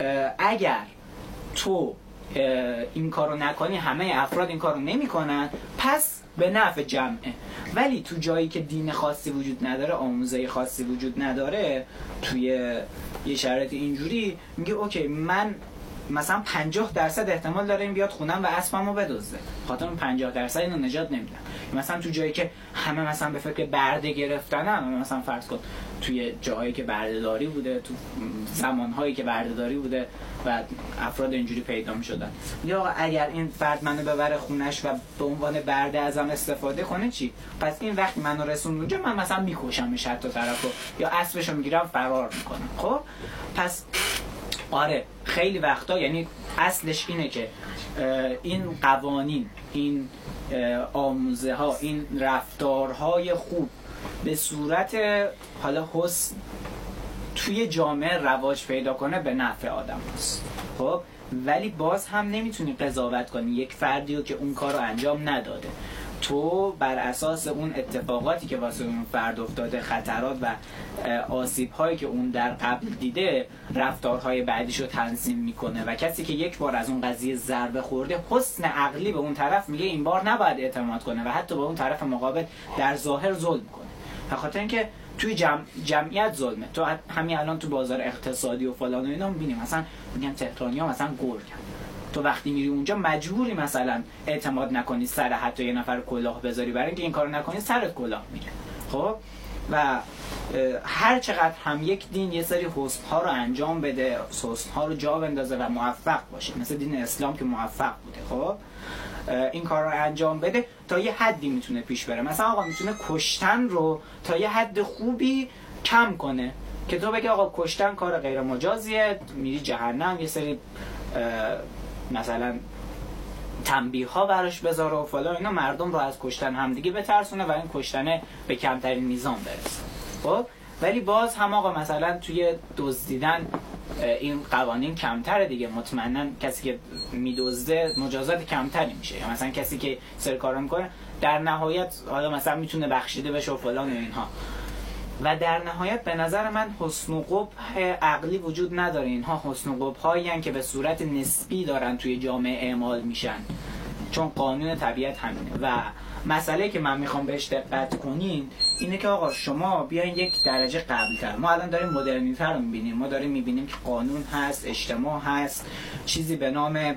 Speaker 2: اگر تو این کارو نکنی، همه افراد این کارو نمیکنن، پس به نفع جمعه. ولی تو جایی که دین خاصی وجود نداره، آموزه خاصی وجود نداره، توی یه شرایط اینجوری میگه اوکی من مثلا پنجاه درصد احتمال داره این بیاد خونم و اسبمو بدزده، خاطر اون پنجاه درصد اینو نجات نمیدم. مثلا تو جایی که همه مثلا به فکر برده گرفتنن، مثلا فرض کن توی جایی که بردهداری بوده، تو زمانهایی که بردهداری بوده و افراد اینجوری پیدا می‌شدن، یا اگر این فرد منو ببره خونش و به عنوان برده ازم استفاده کنه چی؟ پس این وقتی منو رسوند اونجا من مثلا میکشمش حتی طرفو، یا اسبشو میگیرم فرار میکنم. خب پس آره خیلی وقتا، یعنی اصلش اینه که این قوانین، این آموزه ها، این رفتارهای خوب به صورت حالا حسن توی جامعه رواج پیدا کنه به نفع آدم هست. خب ولی باز هم نمیتونی قضاوت کنی یک فردی رو که اون کار رو انجام نداده. تو بر اساس اون اتفاقاتی که واسه اون فرد افتاده، خطرات و آسیب هایی که اون در قبل دیده، رفتارهای بعدیشو تنظیم میکنه و کسی که یک بار از اون قضیه ضربه خورده، حسن عقلی به اون طرف میگه این بار نباید اعتماد کنه و حتی به اون طرف مقابل در ظاهر ظلم کنه. به خاطر اینکه توی جمع، جمعیت ظلمه. تو همین الان تو بازار اقتصادی و فلان و اینا میبینیم مثلا میگن تهرانی‌ها مثلا گرگن. تو وقتی میری اونجا مجبوری مثلا اعتماد نکنی سر حتی یه نفر کلاه بذاری، برای اینکه این کارو نکنی سرت کلاه میره. خب و هر چقدر هم یک دین یه سری حسن‌ها رو انجام بده، حسن‌ها رو جا بندازه و موفق باشه، مثل دین اسلام که موفق بوده، خب این کار رو انجام بده، تا یه حدی میتونه پیش بره. مثلا آقا میتونه کشتن رو تا یه حد خوبی کم کنه که تو بگی آقا کشتن کار غیر مجازیه، میری جهنم، یه سری مثلا تنبیه ها براش بذاره و فلان، اینا مردم رو از کشتن همدیگه بترسونه و این کشتن به کمترین میزان برسه. خب ولی باز هم آقا مثلا توی دزدیدن این قوانین کمتره دیگه، مطمئنا کسی که میدزده مجازات کمتری میشه، یا مثلا کسی که سر کارو میکنه در نهایت حالا مثلا میتونه بخشیده بشه و فلان و اینها. و در نهایت به نظر من حسن و قبح عقلی وجود نداره. اینها حسن و قبح هایی هستند که به صورت نسبی دارن توی جامعه اعمال میشن، چون قانون طبیعت همینه. و مسئله که من میخوام بهش دقت کنین اینه که آقا شما بیاین یک درجه قبل‌تر. ما الان داریم مدرنیته رو میبینیم، ما داریم میبینیم که قانون هست، اجتماع هست، چیزی به نام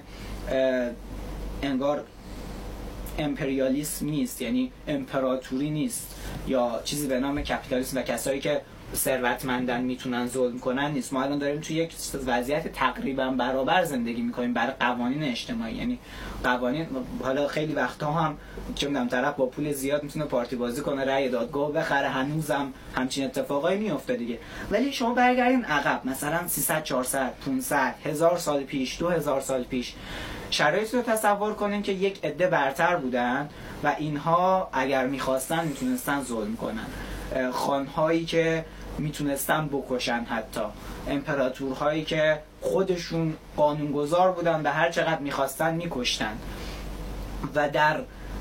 Speaker 2: انگار امپریالیسم نیست، یعنی امپراتوری نیست، یا چیزی به نام کپیتالیسم و کسایی که ثروتمندن میتونن ظلم کنن نیست. ما الان داریم توی یک وضعیت تقریبا برابر زندگی میکنیم برای قوانین اجتماعی. یعنی قوانین حالا خیلی وقتا هم چه میدونم طرف با پول زیاد میتونه پارتی بازی کنه، رأی دادگاه بخره، هنوزم همچین اتفاقایی میفته دیگه. ولی شما برگردین عقب، مثلا سیصد چهارصد پانصد هزار سال پیش، دو هزار سال پیش، شرایطی رو تصور کنین که یک عده برتر بودن و اینها اگر میخواستن میتونستن ظلم کنن، خانهایی که میتونستن بکشن، حتی امپراتورهایی که خودشون قانونگذار بودن و هر چقدر میخواستن میکشتن. و در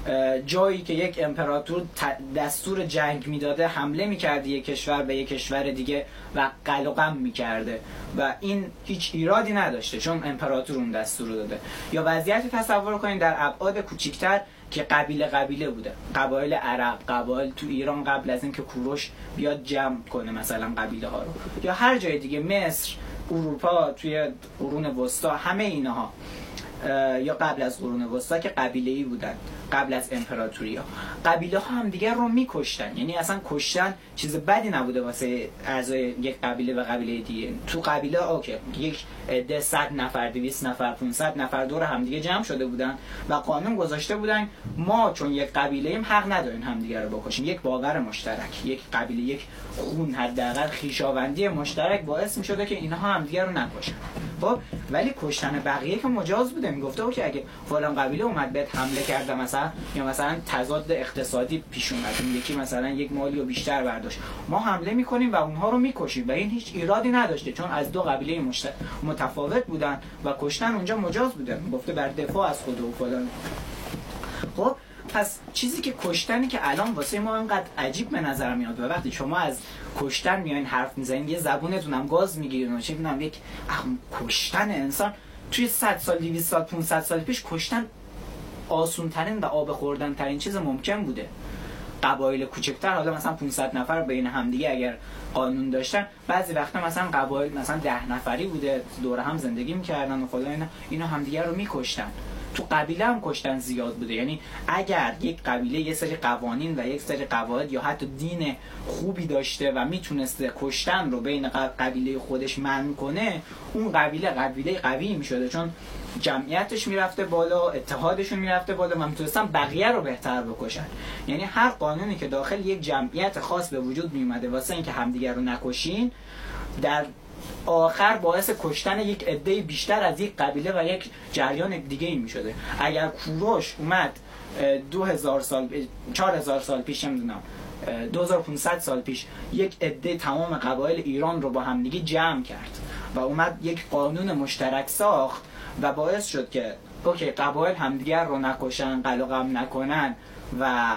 Speaker 2: جایی که یک امپراتور دستور جنگ میداده حمله میکرده یک کشور به یک کشور دیگه و قلقم میکرده و این هیچ ایرادی نداشته چون امپراتور اون دستور رو داده. یا وضعیتی تصور کنید در ابعاد کوچیکتر که قبیله قبیله بوده، قبایل عرب، قبایل تو ایران قبل از اینکه کوروش بیاد جمع کنه مثلا قبیله ها رو، یا هر جای دیگه، مصر، اروپا توی قرون وسطا، همه اینها یا قبل از قرون وسطا که قبیله‌ای بودن قبل از امپراتوری ها، قبیله ها هم دیگر رو میکشتن. یعنی اصلا کشتن چیز بدی نبوده واسه اعضای یک قبیله و قبیله دیگه. تو قبیله اوکی یک عده صد نفر، دویست نفر، پانصد نفر دور هم دیگه جمع شده بودن و قانون گذاشته بودن ما چون یک قبیله ایم حق نداریم هم دیگه رو بکشیم. یک باور مشترک، یک قبیله، یک خون، حداقل خویشاوندی مشترک باعث می‌شده که اینها هم دیگه رو نکشن. خب ولی کشتن بقیه که مجاز بوده. میگفته اوکی اگه فلان قبیله اومد بهت حمله کرده مثلا، یا مثلا تضاد اقتصادی پیش اومد، یکی مثلا یک مالی رو بیشتر برداشت، ما حمله میکنیم و اونها رو میکشیم و این هیچ ایرادی نداشته چون از دو قبیله مشت... متفاوت بودن و کشتن اونجا مجاز بوده. میگفته بر دفاع از خود و فلان. خب پس چیزی که کشتنی که الان واسه ما اینقدر عجیب به نظر میاد و وقتی شما از کشتن میایین حرف میزنین یه زبونتون هم گاز میگیرین و چه میدونم یک کشتن انسان توی صد سال، دویست سال، پانصد سال پیش کشتن آسون ترین و آب خوردن ترین چیز ممکن بوده. قبایل کوچکتر حالا مثلا پانصد نفر بین همدیگه اگر قانون داشتن، بعضی وقتا مثلا قبایل مثلا ده نفری بوده دور هم زندگی میکردن و خدا اینا اینا همدیگه رو میکشتن. تو قبیله هم کشتن زیاد بوده. یعنی اگر یک قبیله یه سری قوانین و یک سری قواعد یا حتی دین خوبی داشته و میتونسته کشتن رو بین قبیله خودش منع کنه، اون قبیله قبیله قوی میشده چون جمعیتش میرفته بالا، اتحادشون میرفته بالا و میتونستن بقیه رو بهتر بکشن. یعنی هر قانونی که داخل یک جمعیت خاص به وجود میومده واسه اینکه همدیگر رو نکشین، در آخر باعث کشتن یک عده بیشتر از یک قبیله و یک جریان دیگه این میشده. اگر کوروش اومد دو هزار سال چهار هزار سال پیش نمیدونم دو هزار و پانصد سال پیش یک عده تمام قبایل ایران رو با هم دیگه جمع کرد و اومد یک قانون مشترک ساخت و باعث شد که اوکی قبایل همدیگر رو نکشن، قلقم نکنن و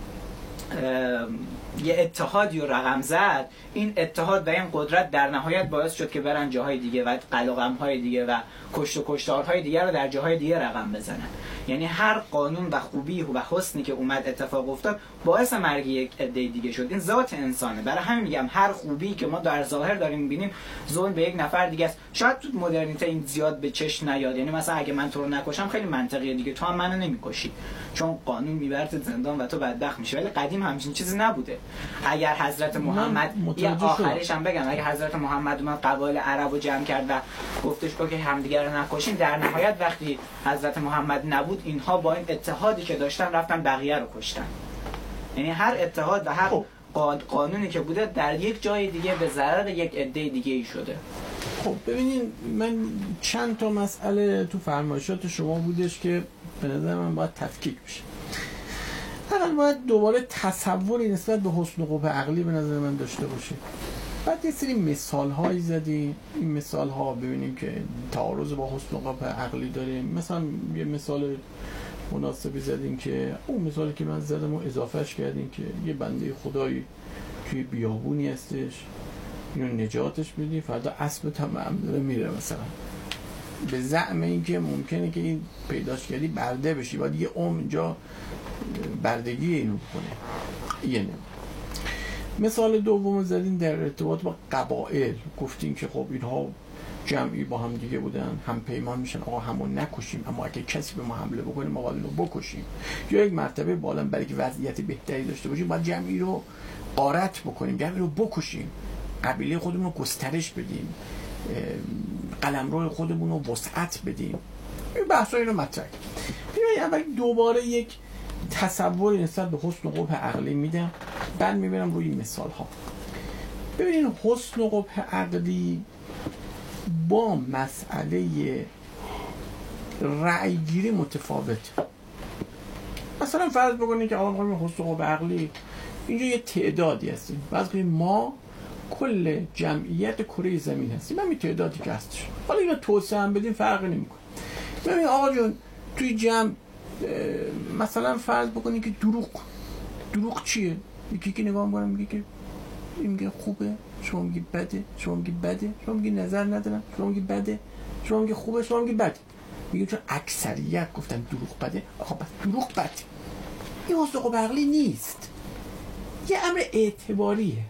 Speaker 2: یه اتحادی رو رقم زد، این اتحاد و این قدرت در نهایت باعث شد که برن جاهای دیگه و قلقم‌های دیگه و کشت و کشتارهای دیگه رو در جاهای دیگه رقم بزنن. یعنی هر قانون و خوبی و حسنی که اومد اتفاق افتاد باعث مرگ یک عده دیگه شد. این ذات انسانه. برای همین میگم هر خوبی که ما در ظاهر داریم می‌بینیم ظلم به یک نفر دیگه است. شاید تو مدرنیته این زیاد به چشم نیاد. یعنی مثلا اگه من تو رو نکشم خیلی منطقیه دیگه، تو هم منو نمی‌کشی چون قانون میبرت زندان و تو بدبخت میشی. ولی قدیم همچین چیزی نبوده. اگر حضرت محمد یا آخرش هم بگم اگر حضرت محمد اومد قبایل عرب رو جمع کرد و گفتش که همدیگر رو نکشین، در نهایت وقتی حضرت محمد نبود اینها با این اتحادی که داشتن رفتن بقیه رو کشتن. یعنی هر اتحاد و هر قانونی که بوده در یک جای دیگه به ضرر یک عده دیگه ای شده.
Speaker 1: خب ببینین من چند تا مسئله تو فرمایشات شما بودش که به نظر من باید تفکیک بشه. اول باید دوباره تصوری نسبت به حسن و قبح عقلی به نظر من داشته باشیم. بعد یه سری مثال هایی زدیم، این مثال ها ببینیم که تعارض با حسن و قبح عقلی داریم. مثلا یه مثال مناسبی زدیم که اون مثالی که من زدم و اضافهش کردیم که یه بنده خدایی توی بیابونی هستش، اینو نجاتش بدیم، فردا اسب تمام داره میره مثلا، به زعم این که ممکنه که این پیداش کردی برده بشی، باید یه عمر اینجا بردگی اینو بکنه. یه نمونه. مثال دوم زدیم در ارتباط با قبائل، گفتیم که خب اینها جمعی با هم دیگه بودن، هم پیمان میشن آقا همون نکشیم، اما اگه کسی به ما حمله بکنه ما باید اینو بکشیم. یا یک مرتبه بالا برای که وضعیت بهتری داشته باشیم باید جمعی رو غارت بکنیم، جمعی رو بکشیم، قبیله خودمون رو گسترش بدیم، قلمرو خودمون رو وسعت بدیم. این بحثا اینو مطرح. ببینید اول دوباره یک تصوری نسبت به حسن و قبح عقلی میدم، بعد میبرم روی مثال ها. ببینید حسن و قبح عقلی با مسئله رأی گیری متفاوت. مثلا فرض بکنید که آقا ما حسن و قبح عقلی اینجا یه تعدادی هستیم، بعض که ما کل جمعیت کره زمین هستیم، همین تعدادی که هستش، حالا اینو توسعه هم بدیم فرقی نمیکنه. ببین آقا جون توی جمع مثلا فرض بکنید که دروغ دروغ چیه؟ یکی که نگاه میکنم میگه که این میگه خوبه، شما میگی بده، شما میگی بده، شما میگی نظر ندارم، شما میگی بده، شما میگی خوبه، شما میگی بده. میگه چون اکثریت گفتن دروغ بده، آقا بس دروغ بده. این حسن قبح عقلی نیست، یه امر اعتباریه.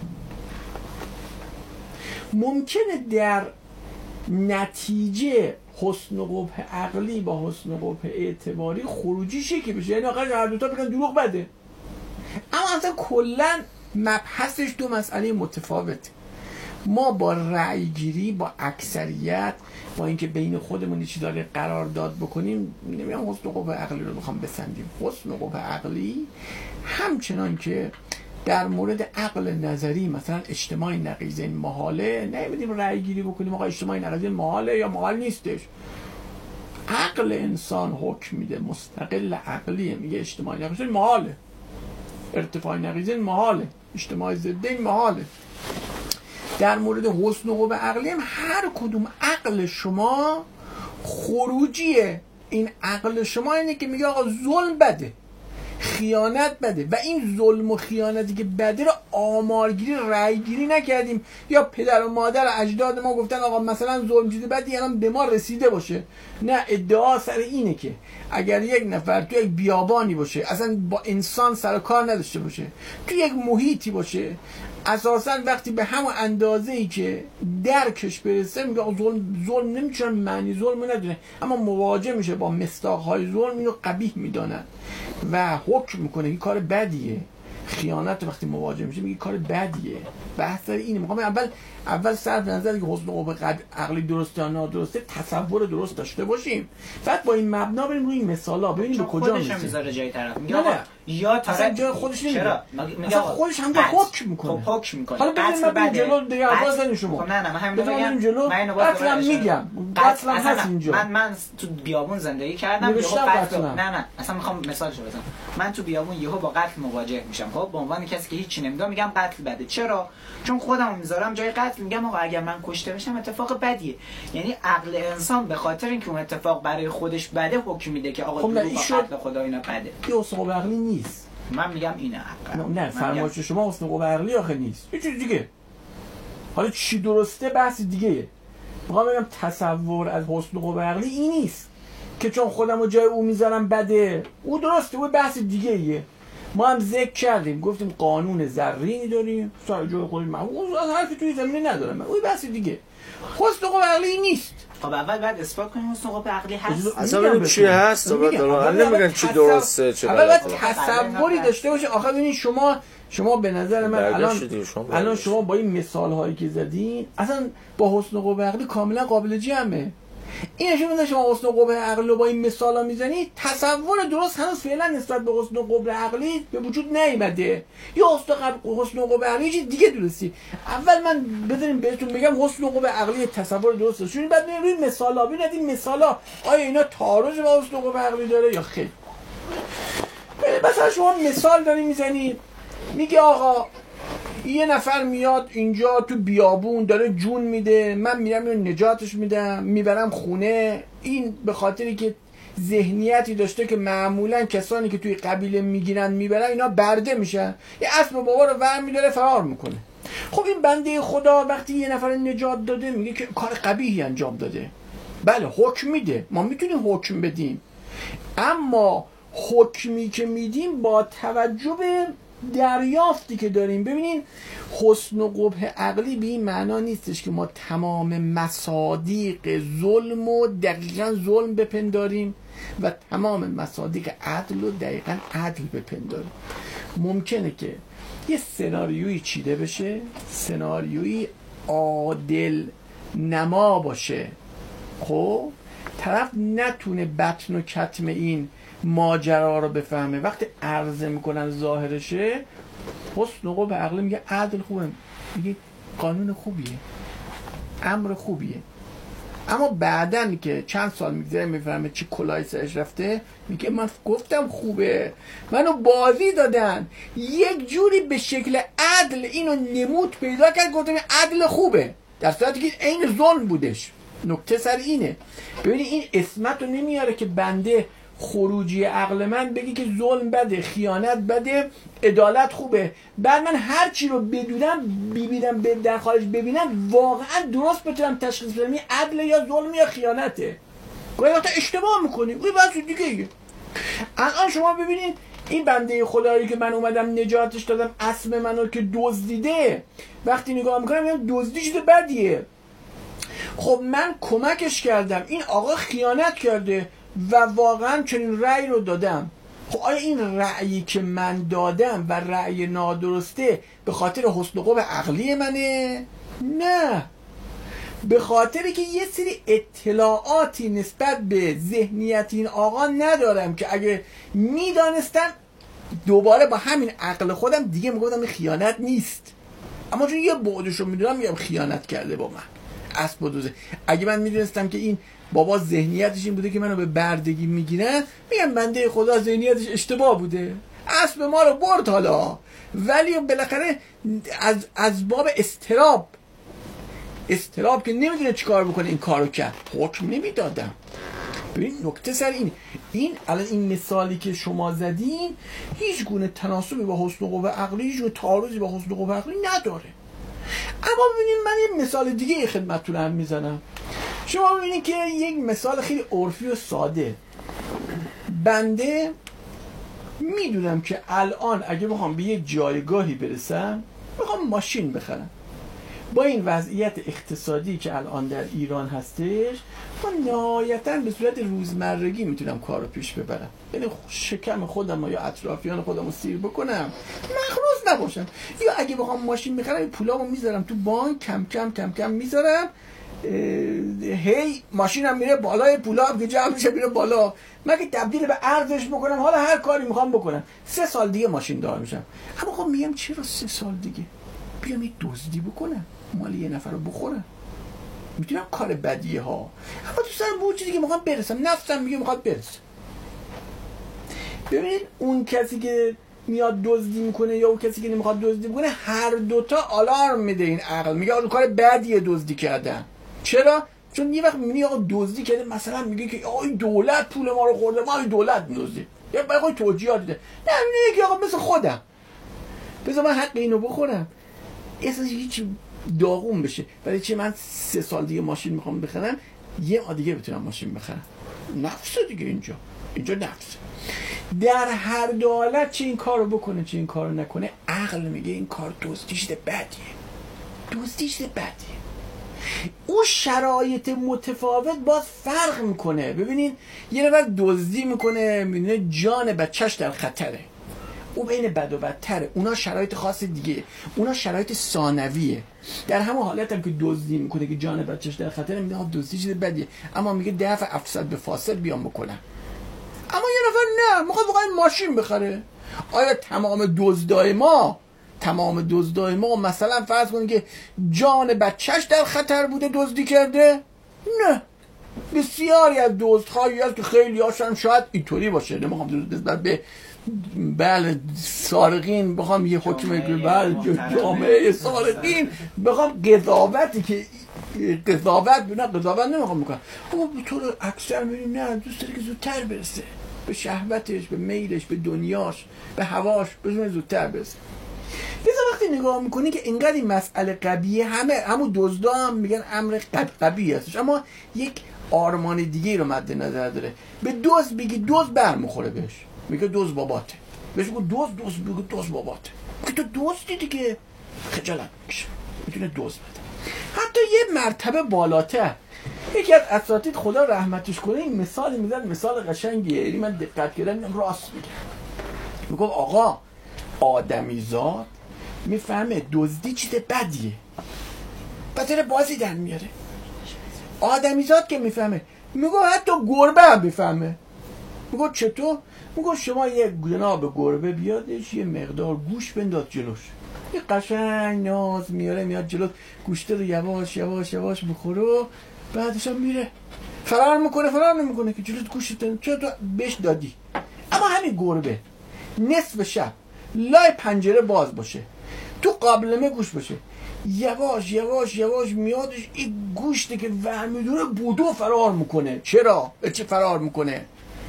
Speaker 1: ممکنه در نتیجه حسن قبح عقلی با حسن قبح اعتباری خروجی شکل بشه، یعنی آخرش هر دوتا بگن دروغ بده. اما اصلا کلا مبحثش دو مسئله متفاوته. ما با رأی گیری، با اکثریت، با اینکه بین خودمون یه چیزایی قرارداد بکنیم، نمیگم حسن قبح عقلی رو بخوام بسنجیم. حسن قبح عقلی همچنان که در مورد عقل نظری مثلا اجتماع نقیضین محاله، نمیدیم رأی گیری بکنیم آقا اجتماع نقیضین محاله یا محال نیستش. عقل انسان حکم میده، مستقل عقلیه، میگه اجتماع نقیضین محاله، ارتفاع نقیضین محاله، اجتماع ضدین محاله. در مورد حسن و قبح عقلی هم هر کدوم عقل شما خروجیه. این عقل شما اینه که میگه آقا ظلم بده، خیانت بده، و این ظلم و خیانتی که بده رو آمارگیری رأیگیری نکردیم یا پدر و مادر و اجداد ما گفتن آقا مثلا ظلم چیز بدی الان به ما رسیده باشه. نه، ادعا سر اینه که اگر یک نفر تو یک بیابانی باشه، اصلا با انسان سر کار نداشته باشه، تو یک محیطی باشه، اساسا وقتی به همون اندازه‌ای که درکش برسه میگه ظلم ظلم نمی‌چونه، معنی ظلم نداره، اما مواجه میشه با مصداق‌های ظلم، اینو قبیح میدونن و حکم میکنه این کار بدیه. خیانت وقتی مواجه میشه میگه کار بدیه. بحث اینه. میخوام اول اول صرف نظر که حسن قبح عقلی درسته یا نادرسته تصور درست داشته باشیم، بعد با این مبنا بریم روی مثالا ببینیم به کجا میرسیم.
Speaker 2: خودش میذاره جای طرف میگه آقا یا طرف
Speaker 1: جای خودش نمیذاره.
Speaker 2: چرا
Speaker 1: میگه خودش هم حکم میکنه.
Speaker 2: خب حکم میکنه.
Speaker 1: حالا ببینیم من جلو دیگه آواز نمیدونم شما.
Speaker 2: خب نه نه من همین میگم
Speaker 1: جلو قتلم میگم. قتلم هست اینجا.
Speaker 2: من من تو بیابون زندگی کردم، یهو قتل. نه نه اصلا میخوام مثالشو بزنم. من تو بیابون یهو با قتل مواجه میشم. خب به عنوان کسی که هیچ چی نمیدونم میگم قتل بده. چرا؟ چون خودمو میذارم جای قتل، میگم آقا اگر من کشته بشم اتفاق بدیه. یعنی عقل انسان به خاطر اینکه اون اتفاق برای خودش بده حکم میده که آقا دروغ قتل خدا اینا بده.
Speaker 1: این حسن قبح عقلی نیست.
Speaker 2: من میگم اینه عقل.
Speaker 1: نه فرمایش شما حسن قبح عقلی آخه نیست، یه چیز دیگه. حالا چی درسته بحث دیگه. میخوام بگم تصور از حسن قبح عقلی این نیست که چون خودمو جای او میذارم بده، او درسته، او بحث دیگه ایه. ما هم ذکر کردیم گفتیم قانون زرینی داریم، سر جای خودش محفوظ، از حرفی توی زمینه ندارم. او بحث دیگه. حسن قبح عقلی نیست.
Speaker 2: خب اول بعد اثبات کنیم حسن قبح عقلی هست.
Speaker 3: اصلا ببین چی هست، اول نمیگن چی درسته چه غلطه.
Speaker 1: اول تصوری داشته باشه. آخه ببینید شما شما به نظر من الان الان شما با این مثال هایی که زدین اصلا با حسن قبح عقلی کاملا قابل جمعه. این نشون میده شما حسن قبح عقلی رو با این مثالا میزنید، تصور درست هنوز فعلا نسبت به حسن قبح عقلی به وجود نیامده. یا حسن حسن قبح عقلی چیز دیگه درستی. اول من بذاریم بهتون بگم حسن قبح عقلی تصور درسته، چون بعد میریم روی مثالا ببینید این مثالا آیا اینا تعارض با حسن قبح عقلی داره یا خیر. مثلا شما مثال داری میزنید، میگه آقا یه نفر میاد اینجا تو بیابون داره جون میده، من میرم اینو نجاتش میدم، میبرم خونه. این به خاطری که ذهنیتی داشته که معمولا کسانی که توی قبیله میگیرن میبرن اینا برده میشن، یه اسب بابا رو ور میداره فرار میکنه. خب این بنده خدا وقتی یه نفر نجات داده میگه که کار قبیحی انجام داده، بله حکم میده، ما میتونیم حکم بدیم، اما حکمی که میدیم با توجه به دریافتی که داریم. ببینین حسن و قبح عقلی به این معنا نیستش که ما تمام مصادیق ظلم و دقیقا ظلم بپنداریم و تمام مصادیق عدل و دقیقا عدل بپنداریم. ممکنه که یه سناریویی چیده بشه، سناریویی عادل نما باشه، خب طرف نتونه بطن و کتم این ماجرا رو بفهمه، وقتی عرضه میکنن ظاهرشه حسن و قبح عقلی میگه عدل خوبه، میگه قانون خوبیه، امر خوبیه. اما بعدن که چند سال میگذره میفهمه چی کلاهی سرش رفته، میگه من گفتم خوبه، منو بازی دادن، یک جوری به شکل عدل اینو نمود پیدا کرد، گفتم عدل خوبه، در صورتی که این ظلم بودش. نکته سر اینه، ببینید این اسمت رو نمیاره که بنده خروجی عقل من بگه که ظلم بده، خیانت بده، عدالت خوبه، بعد من هر چی رو بدونم ببینم در خارج ببینم واقعا درست بتونم تشخیص بدم عدل یا ظلم یا خیانته. گاهی وقتا اشتباه میکنیم، اون بحث دیگه ایه. الان شما ببینید این بنده خدایی که من اومدم نجاتش دادم، اسم منو که دزدیده، وقتی نگاه میکنم میگم دزدی چیز بدیه. خب من کمکش کردم، این آقا خیانت کرده و واقعا چنین رأی رو دادم. خب آیا این رأیی که من دادم و رأی نادرسته به خاطر حسن و خوب عقلی منه؟ نه، به خاطری که یه سری اطلاعاتی نسبت به ذهنیت این آقا ندارم که اگه میدانستم دوباره با همین عقل خودم دیگه میگفتم این خیانت نیست، اما چون یه بعدش رو میدونم میگم خیانت کرده با من اسب و دوزه. اگه من میدونستم که این بابا ذهنیتش این بوده که منو به بردگی میگیره، میگم بنده خدا ذهنیتش اشتباه بوده، اسب ما رو برد حالا، ولی بالاخره از از باب استراب استراب که نمیدونه چیکار بکنه این کارو کرد، حکم نمیدادم. ببین نکته سر این این الان این مثالی که شما زدین هیچ گونه تناسبی با حسن و قوه عقلی، هیچ گونه تعارضی با حسن و قوه عقلی نداره. اما ببینید من یه مثال دیگه خدمتتون هم میزنم. شما ببینید که یک مثال خیلی عرفی و ساده، بنده میدونم که الان اگه بخوام به یه جایگاهی برسم بخوام ماشین بخرم، با این وضعیت اقتصادی که الان در ایران هستش من نهایتاً به صورت روزمرگی میتونم کارو پیش ببرم، یعنی شکم خودم یا اطرافیان خودم رو سیر بکنم، مخروض نباشم. یا اگه بخوام ماشین بخرم پولامو میذارم تو بانک، کم کم کم کم میذارم، هی ماشینم میره بالا، پولا هم که جمع میشه میره بالا، من که تبدیل به ارزش بکنم، حالا هر کاری میخوام بکنم، سه سال دیگه ماشین دار میشم. اما خب میگم چرا سه سال دیگه بیام یه دزدی بکنم، مال یه نفر رو بخورم؟ میتونم کار بدیه ها، اما تو سرم به اون چیزی که میخوام برسم، نفسم میگه میخواد برسم. ببینید اون کسی که میاد دزدی میکنه یا اون کسی که نمیخواد دزدی بکنه، هر دوتا آلارم میده این عقل، میگه آقا کار بدیه دزدی کردن. چرا؟ چون یه وقت میبینی آقا دزدی کرده، مثلا میگه که آقا دولت پول ما رو خورده، ما دولت میدزدیم، یا باید توجیهات دیده. نه میگه که آقا مثل خودم بذار من حق اینو بخورم، احساس هیچ داغون بشه. ولی چه من سه سال دیگه ماشین میخوام بخرم، یه ما دیگه بتونم ماشین بخرم، نفس دیگه اینجا اینجا نفس. در هر دو حالت چه این کارو بکنه چه این کارو نکنه، عقل میگه این کار دزدی شده بدیه، دزدی شده بدیه. اون شرایط متفاوت باز فرق میکنه. ببینین یه نفر دزدی میکنه میدونه جان بچهش در خطره، او بین بد و بدتره، اونا شرایط خاص دیگه، اونا شرایط ثانویه. در همون حالت هم که دزدی میکنه که جان بچهش در خطره، میگه دزدی چیز بدیه، اما میگه دفع افسد به فاسد بیان بکنن. اما یه نفر نه، میخواد واقعا ماشین بخره. آیا تمام دزدای ما تمام دزدای ما مثلا فرض کنید که جان بچهش در خطر بوده دزدی کرده؟ نه، بسیاری از دزدهایی هست که خیلی هاشون شاید اینطوری باشه، نمیخوام نسبت به بله سارقین بخوام یه حکم بله جامعه سارقین بخوام قضاوتی که قضاوت نه قضاوت نمیخوام بکنم، اما به طور اکثر میبینیم نه، دوست داره که زودتر برسه به شهوتش، به میلش، به دنیاش، به هواش، بزنه زودتر برسه. لذا وقتی نگاه میکنی که اینقدر این مسئله قبیه، همه همون دزدا هم میگن امر قبیه هستش، اما یک آرمان دیگه رو مد نظر داره. به دزد بگی دزد برمیخوره بهش، میگه دزد باباته، بهش بگو دزد دزد بگو دزد باباته، که تو دزدی دیگه خجالت میکشه، میتونه دزد بده. حتی یه مرتبه بالاتر یکی از اساتید خدا رحمتش کنه این مثال میزد، مثال قشنگیه، یعنی من دقت کردم راست میگه. میگه آقا آدمیزاد میفهمه دزدی چیز بدیه، بطور بازی در میاره. آدمیزاد که میفهمه، میگه حتی گربه هم میفهمه. میگه چطور؟ میگه شما یه جناب گربه بیادش یه مقدار گوش بنداز جلوش، یه قشنگ ناز میاره میاد جلوش، گوشته رو یواش یواش یواش بخوره، بعدش هم میره فرار میکنه فرار نمیکنه که جلوت گوشت چرا تو بهش دادی. اما همین گربه نصف شب لای پنجره باز باشه، تو قابلمه گوش باشه، یواش یواش یواش میادش این گوشته که ور میدونه بودو فرار میکنه. چرا؟ چه فرار میکنه؟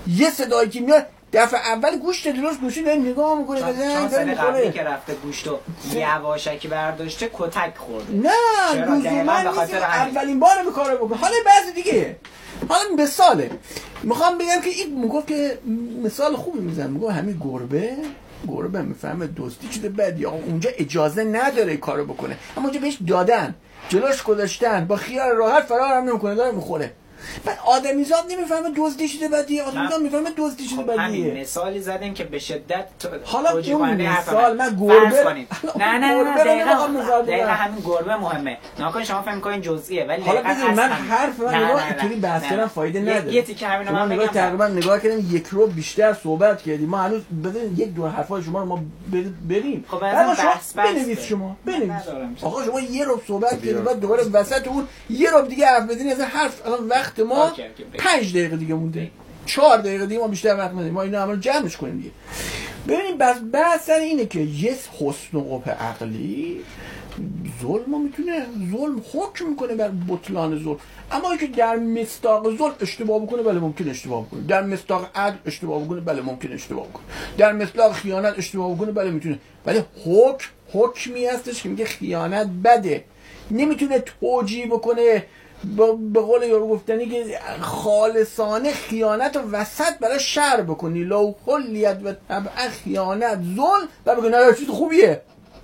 Speaker 6: یه صدایی که میاد دفعه اول گوشت درست گوشی داره نگاه میکنه
Speaker 2: چون سال قبلی که رفته گوشتو یواشکی برداشته کتک خورده.
Speaker 6: نه لزوما نیست اولین بار به کار بکنه. حالا بعضی دیگه حالا مثاله میخوام بگم که این میگفت که مثال خوبی میزنم، میگفت همین گربه گربه میفهمه دوستی چیز بدی، آقا اونجا اجازه نداره کارو بکنه اما اونجا بهش دادن، جلوش گذاشتن، با خیال راحت فرار هم نمیکنه داره میخوره. بعد آدمیزاد نمیفهمه دزدی چیز بدیه، آدمیزاد میفهمه دزدی چیز بدیه.
Speaker 2: همین مثالی زدیم که به شدت
Speaker 6: حالا اون مثال من گربه
Speaker 2: نه نه نه دقیقاً دقیقاً همین گربه مهمه. ناکن شما فهم کنین جزئیه ولی
Speaker 6: حالا ببین من حرف من نگاه اینطوری بحث کردن فایده نداره.
Speaker 2: یه تیکه همین من
Speaker 6: نگاه تقریبا نگاه کردیم یک رو بیشتر صحبت کردیم، ما هنوز ببین یک دو حرفای شما رو ما بریم.
Speaker 2: خب بحث
Speaker 6: بنویس شما بنویس آقا شما یه رو صحبت کردید بعد دوباره وسط اون یه رو دیگه حرف بزنید. از حرف الان وقت ما پنج دقیقه دیگه مونده، چهار دقیقه دیگه ما بیشتر وقت نداریم، ما اینا همه رو جمعش کنیم دیگه. ببینیم بس بحث سر اینه که یه حسن و قبح عقلی ظلم میتونه ظلم حکم میکنه بر بطلان ظلم، اما اینکه در مصداق ظلم اشتباه بکنه بله ممکن اشتباه بکنه، در مصداق عدل اشتباه بکنه بله ممکن اشتباه بکنه، در مصداق خیانت اشتباه بکنه بله میتونه، ولی حکم حکمی هستش که میگه خیانت بده، نمیتونه توجیه بکنه به قول یارو گفتنی که خالصانه خیانت و وسط برای شر بکنی، لو خلیت و طبع خیانت ظلم و بگه نه چیز خوبیه.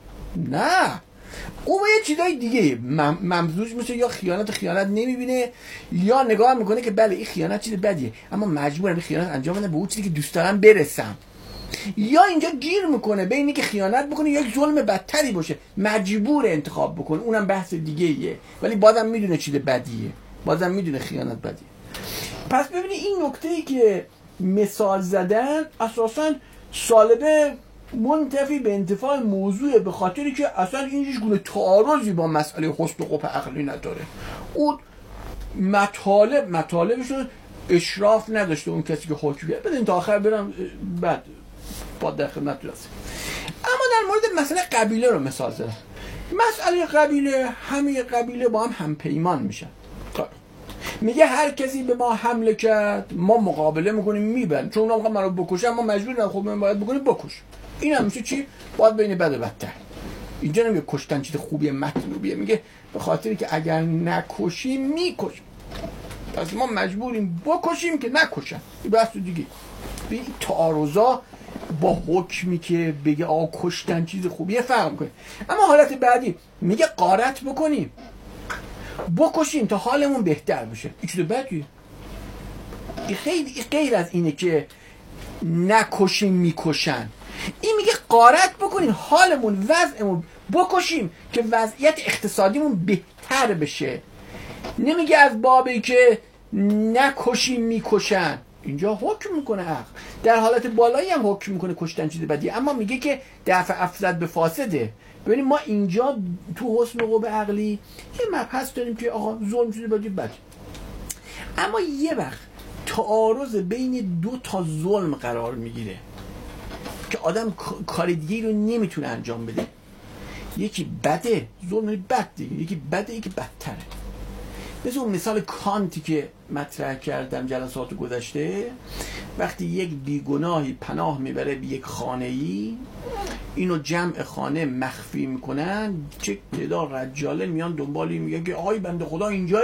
Speaker 6: نه او به یه چیزای دیگه ممزوج میشه، یا خیانت خیانت نمیبینه یا نگاه میکنه که بله این خیانت چیز بدیه اما مجبورم این خیانت انجام بدم به اون چیزی که دوست دارم برسم، یا اینجا گیر میکنه بین اینکه خیانت بکنه یا یک ظلم بدتری باشه مجبور انتخاب بکنه، اونم بحث دیگه ایه ولی بازم میدونه چیز بدیه، بازم میدونه خیانت بدیه. پس ببینید این نکته ای که مثال زدن اساسا سالبه منتفی به انتفاع موضوع، به خاطری که اصلا اینجوش گونه تعارضی با مسئله حسن و قبح عقلی نداره. اون مطالب مطالبشون اشراف نداشته اون کسی که حکم بیاد. بدین تا آخر برم بعد با در خدمت رسیم. اما در مورد مسئله قبیله رو مثال زدم. مسئله قبیله همه قبیله با هم همپیمان میشن. میگه هر کسی به ما حمله کرد ما مقابله میکنیم میبریم، چون اونا منو بکشن ما مجبوریم خب من باید بکنیم بکش. این هم میشه چی؟ باید بین بد و بدتر. اینجا نمیگه کشتن چیز خوبیه مطلوبیه، میگه به خاطری که اگر نکشیم میکشیم، پس ما مجبوریم بکشیم که نکشن. این بحث دیگه. این تعارضا با حکمی که بگه آقا کشتن چیز خوبیه فرق کنه. اما حالت بعدی میگه غارت بکنیم بکشیم تا حالمون بهتر بشه. این چیز بدیه. این خیلی غیر از اینه که نکشیم میکشن. این میگه غارت بکنیم حالمون وضعمون بکشیم که وضعیت اقتصادیمون بهتر بشه. نمیگه از بابی که نکشیم میکشن. اینجا حکم میکنه عقل در حالت بالایی هم حکم میکنه کشتن چیز بدیه، اما میگه که دفع افسد به فاسده. ببینید ما اینجا تو حسن و قبح عقلی یه مبحث داریم که آقا ظلم چیز بدی بده، اما یه وقت تعارض بین دو تا ظلم قرار میگیره که آدم کار دیگه رو نمیتونه انجام بده. یکی بده، ظلم بد دیگه، یکی بده یکی بدتره. مثل اون مثال کانتی که مطرح کردم جلسات گذشته، وقتی یک بیگناهی پناه میبره به یک خانه‌ای، اینو جمع خانه مخفی میکنن، چه تعداد رجاله میان دنبالی میگه که آقای بنده خدا اینجاه،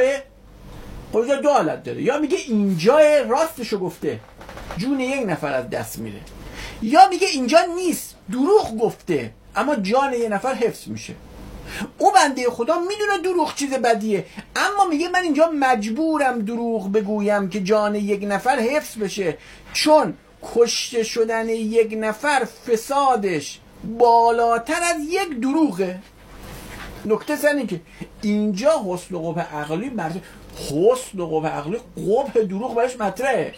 Speaker 6: خدا دو حالت داره، یا میگه اینجاه راستشو گفته جون یک نفر از دست میره، یا میگه اینجا نیست دروغ گفته اما جان یک نفر حفظ میشه. او بنده خدا میدونه دروغ چیز بدیه اما میگه من اینجا مجبورم دروغ بگویم که جان یک نفر حفظ بشه، چون کشته شدن یک نفر فسادش بالاتر از یک دروغه. نکته سنی که اینجا حسن و قبح عقلی مطرحه. حسن و قبح عقلی قبح دروغ برش مطرحه،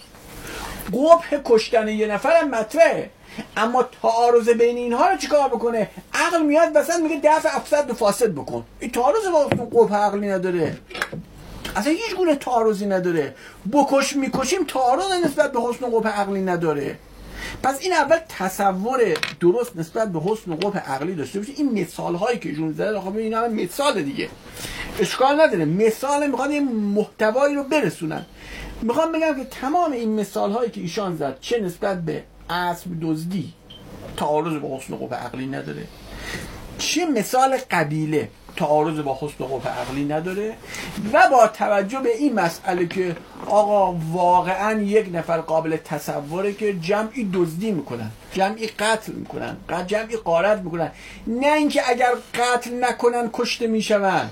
Speaker 6: قبح کشتن یک نفر هم مطرحه، اما تعارض بین اینها رو چیکار بکنه؟ عقل میاد وسط میگه دفع افسد به فاسد بکن. این تعارض با قبح عقلی نداره، اصلا هیچ گونه تعارضی نداره. بکش میکشیم تعارض نسبت به حسن و قبح عقلی نداره. پس این اول تصور درست نسبت به حسن و قبح عقلی داشته باشه. این مثال هایی که جون زده خب اینا هم مثال دیگه، اشکال نداره، مثال میخواد این محتوایی رو برسونن. میخوام بگم که تمام این مثال هایی که ایشان زد چه نسبت به اسب دزدی تعارض با حسن و قوه عقلی نداره، چه مثال قبیله تعارض با حسن و قوه عقلی نداره، و با توجه به این مسئله که آقا واقعا یک نفر قابل تصوره که جمعی دزدی میکنن، جمعی قتل میکنن، جمعی غارت میکنن، نه اینکه اگر قتل نکنن کشته میشون،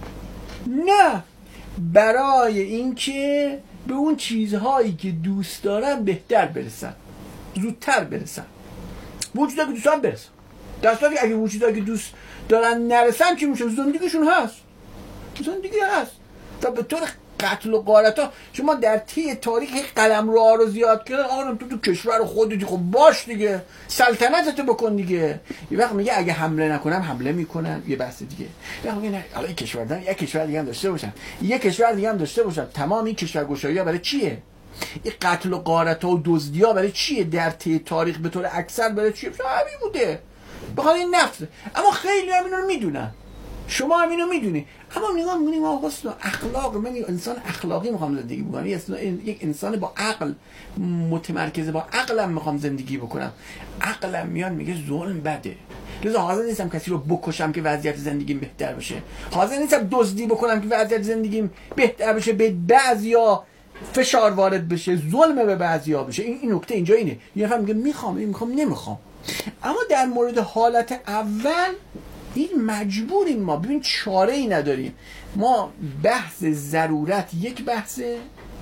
Speaker 6: نه، برای اینکه به اون چیزهایی که دوست دارن بهتر برسن، زودتر برسن، وجودایی که دوست دارن برسن. دستا که اگه وجودایی که دوست دارن نرسن چی میشه؟ زندگیشون هست، زندگی هست. و به طور قتل و غارت ها شما در طی تاریخ قلمروها رو زیاد کردن، آقا تو تو کشور خودت خب باش دیگه، سلطنتتو بکن دیگه. یه وقت میگه اگه حمله نکنم حمله میکنن، یه بحث دیگه. یه وقت میگه حالا این کشور دارن، یک کشور دیگه هم داشته باشن، یک کشور دیگه هم داشته باشن. تمام این کشورگشایی ها برای چیه؟ این قتل و غارت ها و دزدی ها برای چیه؟ در طی تاریخ به طور اکثر برای چیه؟ همین بوده، بخاطر این نفس. اما خیلی هم اینو میدونن، شما هم اینو میدونی. اما نگاه می‌کنیم آقا حسن اخلاق، من انسان اخلاقی میخوام زندگی بکنم، یک انسان با عقل متمرکز، با عقلم میخوام زندگی بکنم. عقلم میاد میگه ظلم بده، لذا حاضر نیستم کسی رو بکشم که وضعیت زندگیم بهتر بشه، حاضر نیستم دزدی بکنم که وضعیت زندگیم بهتر بشه، به بعضیا فشار وارد بشه، ظلم به بعضیا بشه. این این نکته اینجا اینه. یه نفر میگه میخوام، میخوام نمیخوام. اما در مورد حالت اول این مجبوریم، ما ببین چاره ای نداریم. ما بحث ضرورت یک بحثه،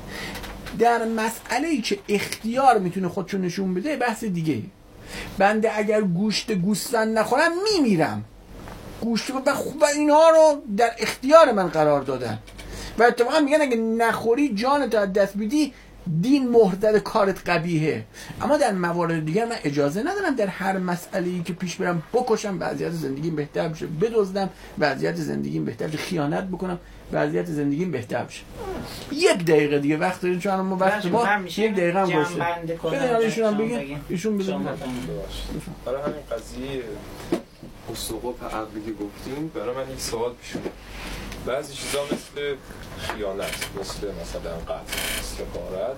Speaker 6: در مسئله ای که اختیار میتونه خودشو نشون بده بحث دیگه. بنده اگر گوشت گوسفند نخورم میمیرم، گوشت و اینها رو در اختیار من قرار دادن و اتفاقا میگن اگه نخوری جانت از دست بدی دین مهر کارت قبیحه. اما در موارد دیگر من اجازه ندارم در هر مسئله‌ای که پیش برم بکشم وضعیت زندگیم بهتر بشه، بدزدم وضعیت زندگیم بهتر بشه، خیانت بکنم وضعیت زندگیم بهتر بشه. یک دقیقه دیگه وقت داریم چون ما وقت ما یک دقیقه هم باشه. ببین ایشون هم بگین، ایشون بگین.
Speaker 5: برای همین قضیه حقوق عقلی که گفتیم، برای من یک سوال پیش اومد. بعضی چیزا مثل خیانت، مثل مثلا قتل، مثل غارت،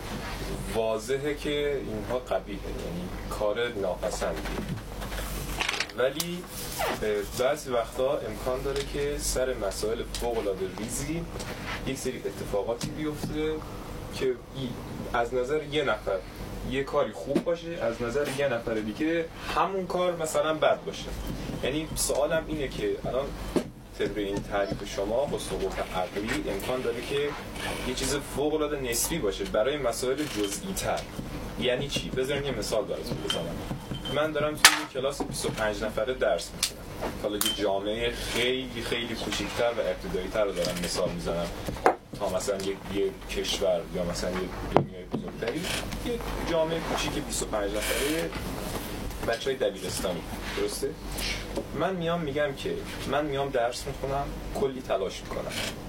Speaker 5: واضحه که اینها قبیحه، یعنی کار ناپسندی، ولی بعضی وقتا امکان داره که سر مسائل فوق‌العاده ریزی یک سری اتفاقاتی بیفته که از نظر یه نفر یه کاری خوب باشه، از نظر یه نفر دیگه همون کار مثلا بد باشه. یعنی سوالم اینه که الان طبق این تعریف شما حسن و قوه عقلی امکان داره که یه چیز فوق العاده نسبی باشه برای مسائل جزئی تر. یعنی چی؟ بذارین یه مثال براتون بزنم. من دارم توی یه کلاس بیست و پنج نفره درس می‌خونم. حالا یه جامعه خیلی خیلی کوچیک‌تر و ابتدایی‌تر رو دارم مثال میزنم تا مثلا یک یه کشور یا مثلا یه دنیای بزرگتری. یه جامعه کوچیک بیست و پنج نفره بچهای دبیرستانی، درسته؟ من میام میگم که من میام درس میخونم، کلی تلاش میکنم.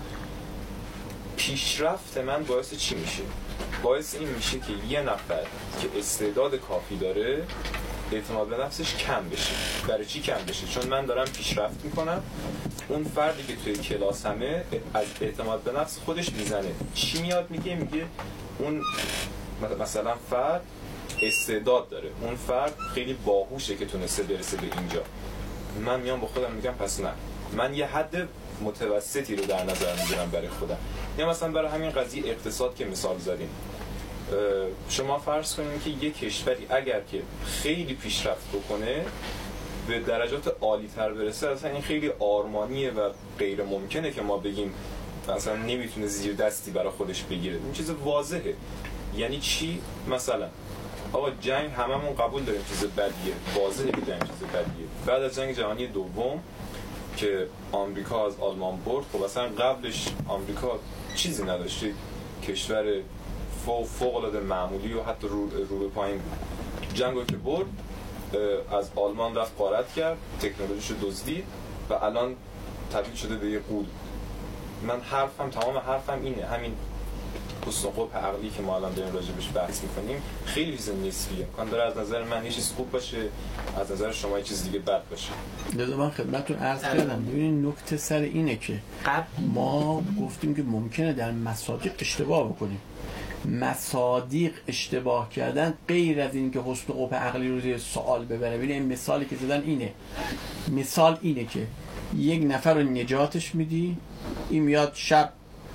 Speaker 5: پیشرفت من باعث چی میشه؟ باعث این میشه که یه نفر که استعداد کافی داره اعتماد به نفسش کم بشه. برای چی کم بشه؟ چون من دارم پیشرفت میکنم، اون فردی که توی کلاس همه از اعتماد به نفس خودش میزنه. چی میاد میگه؟ میگه اون مثلا فرد استعداد داره، اون فرد خیلی باهوشه که تونسته برسه به اینجا. من میام با خودم میگم پس نه، من یه حد متوسطی رو در نظر میگیرم برای خودم. یا مثلا برای همین قضیه اقتصاد که مثال زدین، شما فرض کنید که یک کشوری اگر که خیلی پیشرفت بکنه، به درجات عالی تر برسه، اصلا این خیلی آرمانیه و غیر ممکنه که ما بگیم مثلا نمیتونه زیر دستی برای خودش بگیره. این چیز واضحه. یعنی چی؟ مثلا آقا جنگ هممون قبول داریم چیز بدیه، واضحه که جنگ چیز بدیه. بعد از جنگ جهانی دوم که آمریکا از آلمان برد، خب اصلا قبلش آمریکا چیزی نداشت، کشور فوق فوق العاده معمولی و حتی رو, رو به پایین بود. جنگو که برد از آلمان رفت غارت کرد، تکنولوژیشو دزدید و الان تبدیل شده به یه غول. من حرفم تمام حرفم اینه، همین حسن و قبح عقلی که ما الان داریم راجبش بحث میکنیم خیلی چیز نسبیه. امکان داره از نظر من یه چیز خوب باشه، از نظر شما یه چیز دیگه بد باشه.
Speaker 6: لذا من خدمتتون عرض کردم ببینید نکته سر اینه که ما گفتیم که ممکنه در مصادیق اشتباه بکنیم. مصادیق اشتباه کردن غیر از این که حسن و قبح عقلی رو زیر سوال ببره. ببینید این مثالی که زدن اینه، مثال اینه که یک نفر رو نجاتش میدی، این میاد شب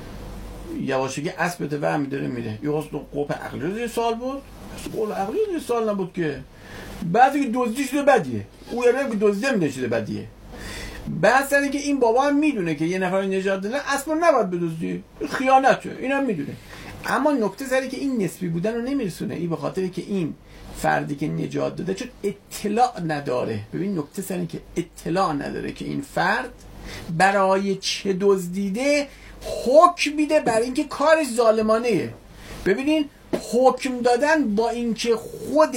Speaker 6: یواشکی اسبت ورم میداره میره، یه حسن و قبح عقلی رو زیر سوال بود؟ حسن و قبح عقلی رو زیر سوال نبود که. بعضی که دزدی شده بدیه، او یعنی که دزدی میده شده بدیه. بعد سری که این بابا هم میدونه که یه نفر رو نجات داده اسب رو نباید بدزدی، خیانته، اینم میدونه. اما نکته سری که این نسبی بودن رو نمیرسونه، این به خاطر که این فردی که نجات داده چون اطلاع نداره. ببین نکته سری که اطلاع نداره که این فرد برای چه دزدیده، حکم میده برای اینکه کارش ظالمانه. ببینین حکم دادن با اینکه خود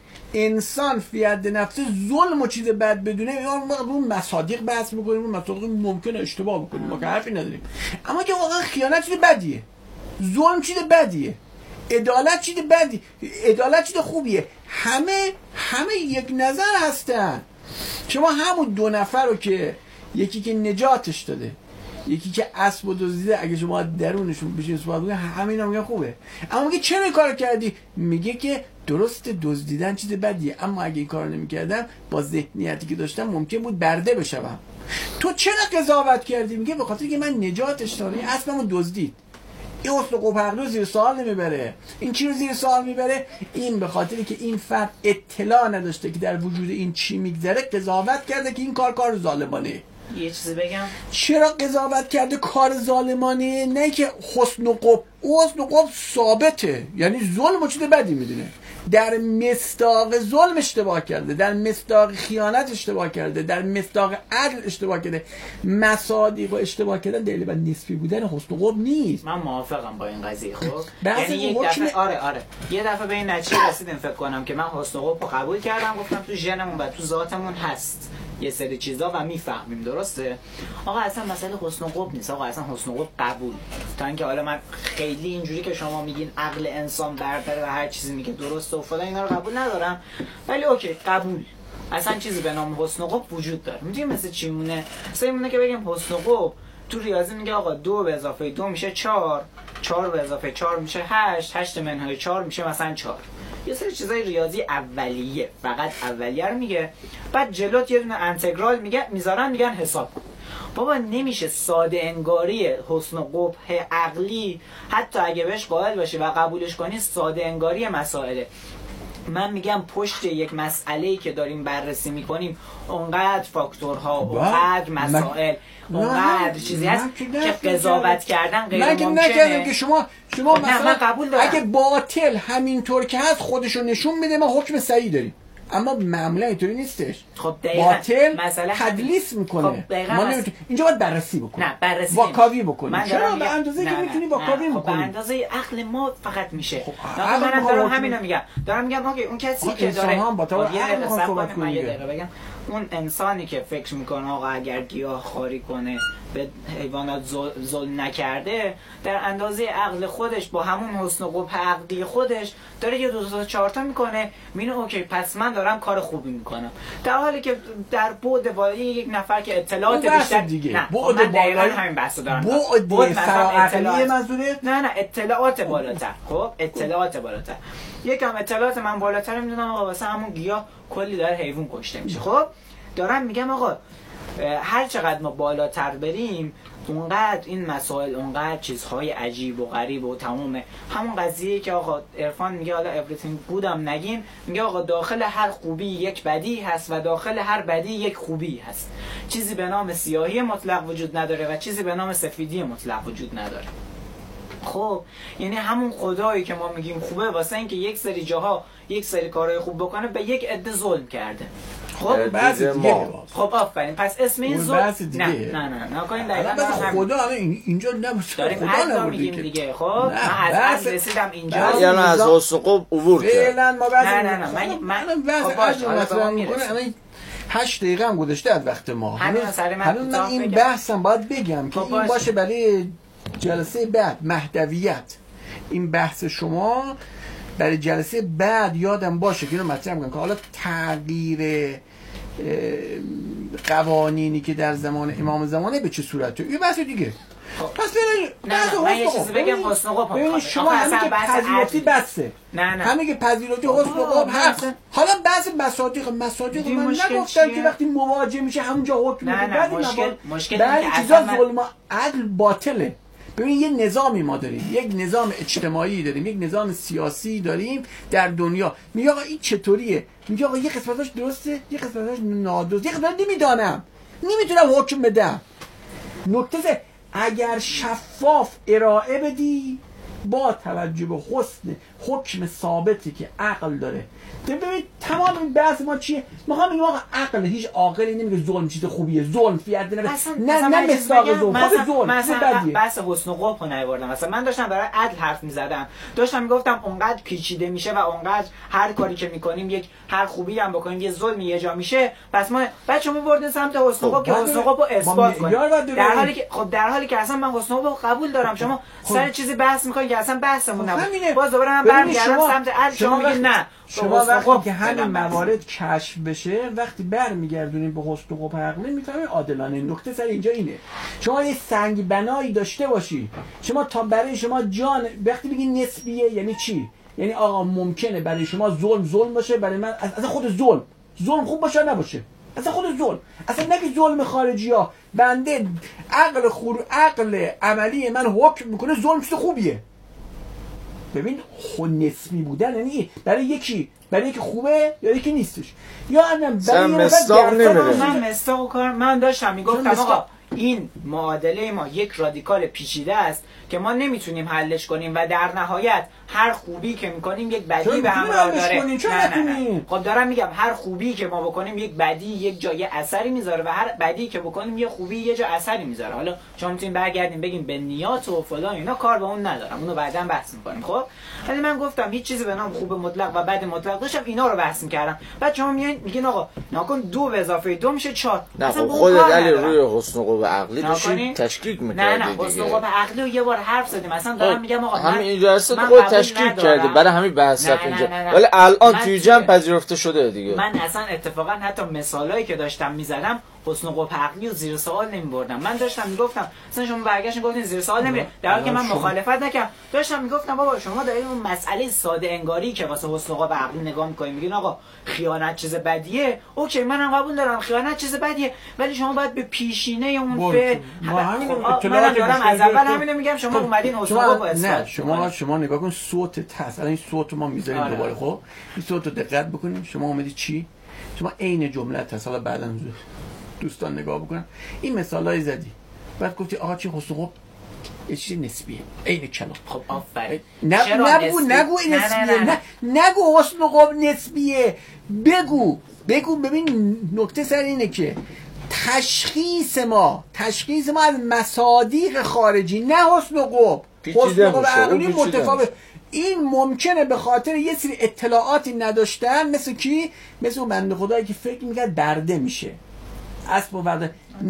Speaker 6: انسان فی حد نفسه ظلم و چیز بد بدونه، رو مصادیق بحث میکنیم، رو مصادیق ممکنه اشتباه بکنیم، ما که حرفی نداریم. اما که واقعا خیانت چیز بدیه، ظلم چیز بدیه، عدالت چیز بدی، عدالت چیز خوبیه. همه همه یک نظر هستن. شما همون دو نفر رو که یکی که نجاتش داده، یکی که اسب و دزدیده، اگه شما درونشون بشین صحبت کنید همینا میگن خوبه. اما میگه چرا این کارو کردی؟ میگه که درست دزدیدن چیز بدیه، اما اگه این کارو نمیکردم با ذهنیتی که داشتم ممکن بود برده بشم. تو چرا قضاوت کردی؟ میگه به خاطر که من نجاتش دادم، اسبمو دزدید. این حسن و قبح عقلی زیر سوال نمیبره. این چی رو زیر سوال میبره؟ این به خاطری که این فرد اطلاع نداشته که در وجود این چی میگذره، قضاوت کرده که این کار کار ظالمانه.
Speaker 2: یه چیزی بگم،
Speaker 6: چرا قضاوت کرده کار ظالمانه؟ نه که حسن و قبح، او حسن و قبح ثابته، یعنی ظلم و چیز بدی میدونه. در مصداق ظلم اشتباه کرده، در مصداق خیانت اشتباه کرده، در مصداق عدل اشتباه کرده. مصادیق و اشتباه کردن دلیل بر نسبی بودن حسن و قبح نیست.
Speaker 2: من موافقم با این قضیه. خب
Speaker 6: یعنی
Speaker 2: یک دفعه آره آره یه دفعه به این نتیجه رسیدم فکر کنم که من حسن و قبح قبول کردم، گفتم تو ژنمون و تو ذاتمون هست یه سری چیزا و میفهمیم. درسته آقا، اصلا مسئله حسن و قبح نیست آقا، اصلا حسن و قبح قبول. تا اینکه حالا من خیلی اینجوری که شما میگین عقل انسان برتره و هر چیزی میگه درسته و فلان، اینا رو قبول ندارم، ولی اوکی قبول. اصلا چیزی به نام حسن و قبح وجود داره. میدونی مثل چی مونه؟ مثلا میمونه که بگیم حسن و قبح تو ریاضی میگه آقا دو به اضافه دو میشه چهار، چهار به اضافه چهار میشه هشت، هشت منهای چهار میشه مثلا چهار. یه سری چیزای ریاضی اولیه، فقط اولیه رو میگه. بعد جلوت یه دونه انتگرال میگه میذارن، میگن حساب. بابا نمیشه ساده انگاری حسن و قبح عقلی، حتی اگه بهش قائل باشی و قبولش کنی، ساده انگاری مسائله. من میگم پشت یک مسئله‌ای که داریم بررسی میکنیم اونقدر فاکتورها، اونقدر مسائل، اونقدر چیزی هست که قضاوت کردن غیر ممکنه.
Speaker 6: من نکردم که شما شما مثلا
Speaker 2: من قبول دارم.
Speaker 6: اگه باطل همینطور که هست خودشو نشون میده ما حکم صحیح داریم، اما معمولا اینطوری نیستش.
Speaker 2: خب
Speaker 6: باطل تدلیس میکنه.
Speaker 2: خب
Speaker 6: ما نمیتونیم اینجا باید بررسی بکنیم.
Speaker 2: نه بررسی
Speaker 6: با کاوی بکنیم.
Speaker 2: چرا
Speaker 6: به اندازه که میتونی با کاوی
Speaker 2: خب
Speaker 6: بکنیم.
Speaker 2: به اندازه عقل ما فقط میشه.
Speaker 6: خب
Speaker 2: من دارم همینو میگم. دارم میگم اوکی اون کسی که داره
Speaker 6: با تو عقل صحبت
Speaker 2: کنه، من یه دقیقه بگم، اون انسانی که فکر میکنه آقا اگر گیاه خواری کنه به حیوانات ظلم نکرده، در اندازه عقل خودش با همون حسن و قبح عقلی خودش داره یه دو تا چهار تا میکنه، میگه اوکی پس من دارم کار خوبی میکنم. در حالی که در بعد بالای یک نفر که اطلاعات بیشتر
Speaker 6: دیگه،
Speaker 2: نه
Speaker 6: بعد بالای
Speaker 2: همین بحثو دارم،
Speaker 6: بعد فراعقلی منظوره،
Speaker 2: نه نه اطلاعات بالاتر. خب اطلاعات بالاتر، یکم اطلاعات من بالاتر میدونم آقا واسه همون گیاه کلی داره حیوان کشته میشه. خب دارم میگم آقا هر چقدر ما بالاتر بریم اونقدر این مسائل، اونقدر چیزهای عجیب و غریب و تمام همون قضیه که آقا عرفان میگه حالا everything good هم نگیم، میگه آقا داخل هر خوبی یک بدی هست و داخل هر بدی یک خوبی هست. چیزی به نام سیاهی مطلق وجود نداره و چیزی به نام سفیدی مطلق وجود نداره. خب یعنی همون خدایی که ما میگیم خوبه واسه اینکه یک سری جاها یک سری کارهای خوب بکنه به یک عده ظلم کرده. خب
Speaker 6: بعضی دیگه
Speaker 2: خب آفرین، پس اسم این ظلم نه نه نه نه کنین دقیقاً
Speaker 6: خدا همین اینجا نباشه،
Speaker 2: داریم خدا میگیم دیگه. خب من از رسیدم اینجا
Speaker 3: یعنی از حسن و قبح عبور کرد.
Speaker 6: فعلا ما
Speaker 2: نه نه نه من من
Speaker 6: مثلا میکنه هشت دقیقه هم گذشته از وقت ما.
Speaker 2: هنوز
Speaker 6: من این بحثم باید بگم که این باشه برای جلسه بعد. مهدویت این بحث شما برای جلسه بعد یادم باشه که اینو مطرح میکنم که حالا تغییر قوانینی که در زمان امام زمانه به چه صورته یه بحث دیگه. پس
Speaker 2: نه من یه چیزی بگم حسن قب
Speaker 6: ببین شما همه که پذیرفتی بسته
Speaker 2: نه نه
Speaker 6: همه که پذیرفتی حسن قب هست. حالا بعضی مصادیق مصادیق من نگفتم که وقتی مواجه میشه همونجا حکم میده.
Speaker 2: نه نه مشکل مشکل
Speaker 6: اینه که چیزا ظلم عدل باطله. ببین یه نظامی ما داریم، یک نظام اجتماعی داریم، یک نظام سیاسی داریم در دنیا. میگه آقا این چطوریه؟ میگه آقا یه قسمتاش درسته، یه قسمتاش نادرست، یه قسمت نمیدانم، نمیتونم حکم بدم. نکته اگر شفاف ارائه بدی با توجه به حسن حکم ثابتی که عقل داره. ببین تمام این بحث ما چیه؟ میخوام بگم آقا عقل هیچ عاقلی نمیگه ظلم چیز خوبیه، ظلم فیت نه نه نه مصداق ظلم، خود ظلم
Speaker 2: مثلا بحث حسن قب رو نیاوردم. مثلا من داشتم برای عدل حرف میزدم، داشتم میگفتم اونقدر پیچیده میشه و اونقدر هر کاری که میکنیم یک هر خوبی هم بکنیم یه ظلمی یه جا میشه، پس ما بچه‌ها میبردین سمت حسن قب که حسن قب رو اثبات کنیم، در حالی که خب در حالی که اصلا من حسن قب رو قبول دارم. شما سر چیزی بحث میکنید که اصلا بحثمون نبود، باز دوباره من برمیگردم سمت عدل، شما میگید نه.
Speaker 6: شما وقتی که همین موارد کشف بشه وقتی برمیگردونیم به حسن قب عقلی میفهمید عادلانه. نکته سر اینجا اینه شما یه سنگ بنایی داشته باشی، شما تا برای شما جان وقتی بگی نسبیه یعنی چی؟ یعنی آقا ممکنه برای شما ظلم ظلم باشه، برای من اصلا خود ظلم ظلم خوب باشه نباشه، اصلا خود ظلم اصلا نگی ظلم خارجی ها. بنده عقل خور عقل عملی من حکم میکنه ظلم چیز خوبیه. ببین خود نسبی بودن یعنی برای یکی برای یکی خوبه یا یکی نیستش، یا الان برای
Speaker 3: مصداق نمیره.
Speaker 2: من مصداق کار من داشتم میگفتم آقا این معادله ما یک رادیکال پیچیده است که ما نمیتونیم حلش کنیم و در نهایت هر خوبی که میکنیم یک بدی به همراه داره. نه نه نه خب دارم میگم هر خوبی که ما بکنیم یک بدی یک جای اثری میذاره و هر بدی که بکنیم یه خوبی یه جا اثری میذاره. حالا شما میتونین برگردیم بگیم به نیات و فلان اینا، کار به اون ندارم، اونو بعداً بحث میکنیم. خب ولی من گفتم هیچ چیزی به نام خوب مطلق و بد مطلق داشتم، اینا رو بحث میکردم. بعد شما میگین میگین آقا ناکن دو به اضافه دو میشه چهار.
Speaker 3: اصلا خودت علی روی حسن قب عقلی داشتی تشکیک میکردی.
Speaker 2: نه نه حسن قب عقلی رو یه بار حرف زدیم، مثلا دارم میگم آقا
Speaker 3: همین اینجا هست خود تشکیک کرده برای همین بحث اینجا، ولی الان توی جمع پذیرفته شده دیگه.
Speaker 2: من اصلا اتفاقا حتی مثالایی که داشتم میزدم حسن قب عقلی و زیر سوال نمیبردم. من داشتم میگفتم مثلا شما برگشتین گفتین زیر سوال نمیره، در حالی که من مخالفت نکردم. داشتم میگفتم بابا شما دارید اون مسئله ساده انگاری که واسه حسن قب عقلی نگاه میکنین میگین آقا خیانت چیز بدیه، اوکی منم قبول دارم خیانت چیز بدیه، ولی شما باید به پیشینه اون فعل من دارم از اول همینو میگم. شما اومدین حسن قب اثبات.
Speaker 6: نه شما شما نگاه کن صوت تاس الان این صوت ما میذاریم دوباره. خب این صوت رو دقت بکنیم. شما اومدی چی؟ شما عین جمله تا حالا بعداً دوستان نگاه بکنن این مثالای زدی، بعد گفتی آقا چی حسن قب یه چیز نسبیه عین کلام.
Speaker 2: خب آفرین
Speaker 6: نگو نگو این نسبیه، نه نگو حسن قب نسبیه، بگو بگو. ببین نکته سر اینه که تشخیص ما تشخیص ما از مصادیق خارجی نه حسن قب. حسن قب عقلی متفاوت. این ممکنه به خاطر یه سری اطلاعاتی نداشتن، مثل کی؟ مثل اون بنده خدایی که فکر میکرد برده میشه اسب و برده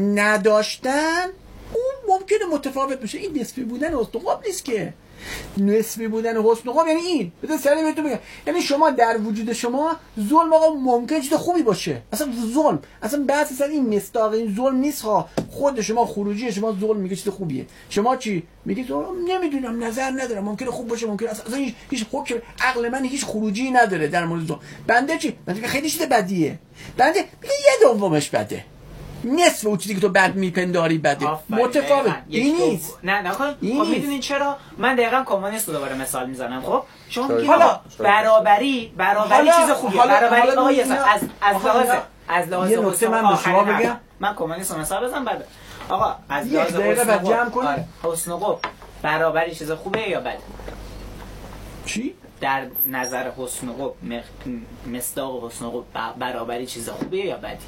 Speaker 6: نداشتن، اون ممکنه متفاوت بشه. این نسبی بودن حسن قب نیست که. نسبی بودن حسن قب یعنی این بذار سریع بهتون بگم، یعنی شما در وجود شما ظلم آقا ممکن چیز خوبی باشه، اصلا ظلم اصلا بحث اصلا این مصداق این ظلم نیست ها. خود شما خروجی شما ظلم میگه چیز خوبیه، شما چی میگید نمیدونم نظر ندارم ممکنه خوب باشه ممکنه اصلا هیچ هیچ حکم عقل من هیچ خروجی نداره در مورد ظلم. بنده چی بنده خیلی چیز بدیه، بنده میگه یه دومش بده، نصف اون چیزی که تو بد میپنداری بده متفاوت این نیست.
Speaker 2: نه نه خب میدونین چرا من دقیقاً کمونیست رو دوباره مثال میزنم. خب شما میگید آقا برابری برابری چیز خوبیه، برابری آقا از از لحاظ از لحاظ
Speaker 6: یه نکته من به شما بگم،
Speaker 2: من کمونیست رو مثال بزنم بعد آقا از
Speaker 6: لحاظ حسن جمع کن
Speaker 2: حسن قب برابری چیز خوبه یا بده؟
Speaker 6: چی
Speaker 2: در نظر حسن قب مصداق حسن قب برابری چیز خوبه یا بدی؟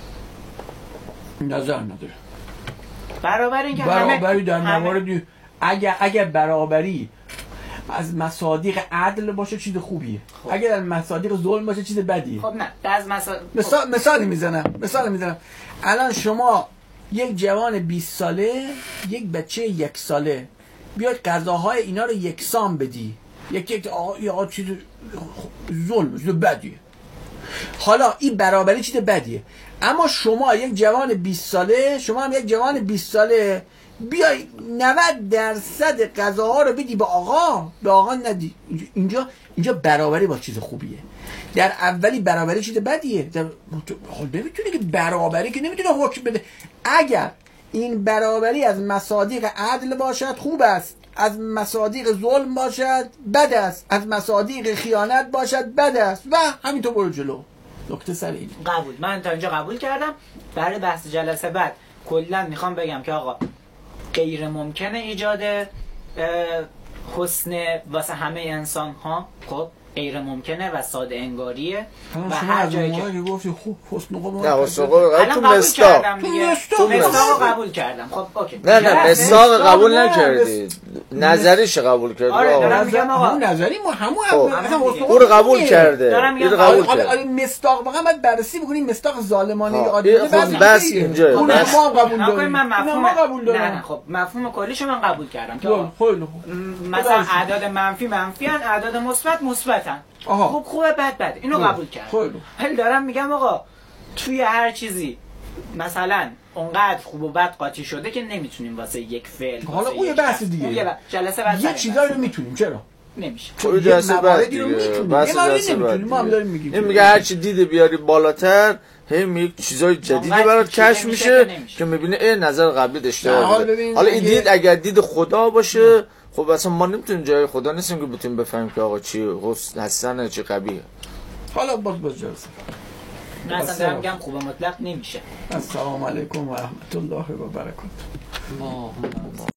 Speaker 6: نظر نداره.
Speaker 2: برابر این که
Speaker 6: برابری در مواردی اگر اگر برابری از مصادیق عدل باشه چیز خوبیه، خب. اگر در مصادیق ظلم باشه چیز بدیه.
Speaker 2: خب نه از مصادیق
Speaker 6: مثال مثالی میزنم مثال میزنم الان شما یک جوان بیست ساله یک بچه یک ساله بیاد غذاهای اینا رو یکسان بدی، یک یک آقا چیز ظلم چیز بدیه. حالا این برابری چیز بدیه، اما شما یک جوان بیست ساله، شما هم یک جوان بیست ساله بیای نود درصد غذاها رو بدی به آقا، به آقا ندی. اینجا اینجا برابری با چیز خوبیه. در اولی برابری چیز بدیه. در نمیتونه که برابری که نمیتونه حکم بده. اگر این برابری از مصادیق عدل باشد خوب است، از مصادیق ظلم باشد بد است، از مصادیق خیانت باشد بد است و همینطور برو جلو. نکته سر این
Speaker 2: قبول. من تا اینجا قبول کردم. برای بحث جلسه بعد کلا میخوام بگم که آقا غیر ممکنه ایجاد حسن واسه همه انسان ها، خب غیر ممکنه و ساده انگاریه و هر جایی که
Speaker 6: گفتی خوب حسن قبول
Speaker 3: نه حسن قبول تو مستاق
Speaker 6: تو
Speaker 2: مستاق قبول کردم. خب اوکی.
Speaker 3: نه نه مستاق قبول نکردی، نظریش قبول کردی.
Speaker 2: آره دارم میگم آقا
Speaker 6: نظری ما همون
Speaker 3: او رو قبول کرده، این قبول کرده.
Speaker 6: مستاق واقعا باید بررسی بکنیم. مستاق ظالمانه
Speaker 3: عادی بس اینجا
Speaker 6: اون ما قبول داریم.
Speaker 2: من مفهوم
Speaker 6: قبول دارم.
Speaker 2: نه خب مفهوم کلیشو من قبول کردم که
Speaker 6: خیلی
Speaker 2: مثلا اعداد منفی منفی ان، اعداد مثبت مثبتن. خوب خوبه بد بد، اینو قبول کردم. ولی دارم میگم آقا توی هر چیزی مثلا اونقدر خوب و بد قاطی شده که نمیتونیم واسه یک فعل.
Speaker 6: حالا اون یه بحث دیگه.
Speaker 2: جلسه بعد
Speaker 6: یه چیزایی رو میتونیم. چرا
Speaker 2: نمیشه؟
Speaker 3: چون جلسه بعد دیگه بس جلسه بعد ما هم داریم میگیم. این میگه هر چی دیده بیاری بالاتر هی میگه چیزای جدیدی برات کشف میشه که میبینه ای نظر قبلی اشتباه بوده. حالا این دید اگر دید خدا باشه خب اصلا ما نمیتونیم جای خدا نیستیم که بتونیم بفهمیم که آقا چی حسن هستن چی قبیه.
Speaker 6: حالا باز باز جلسه
Speaker 2: من اصلا دارم میگم خوب مطلق نمیشه.
Speaker 6: السلام علیکم و رحمت الله و برکاته.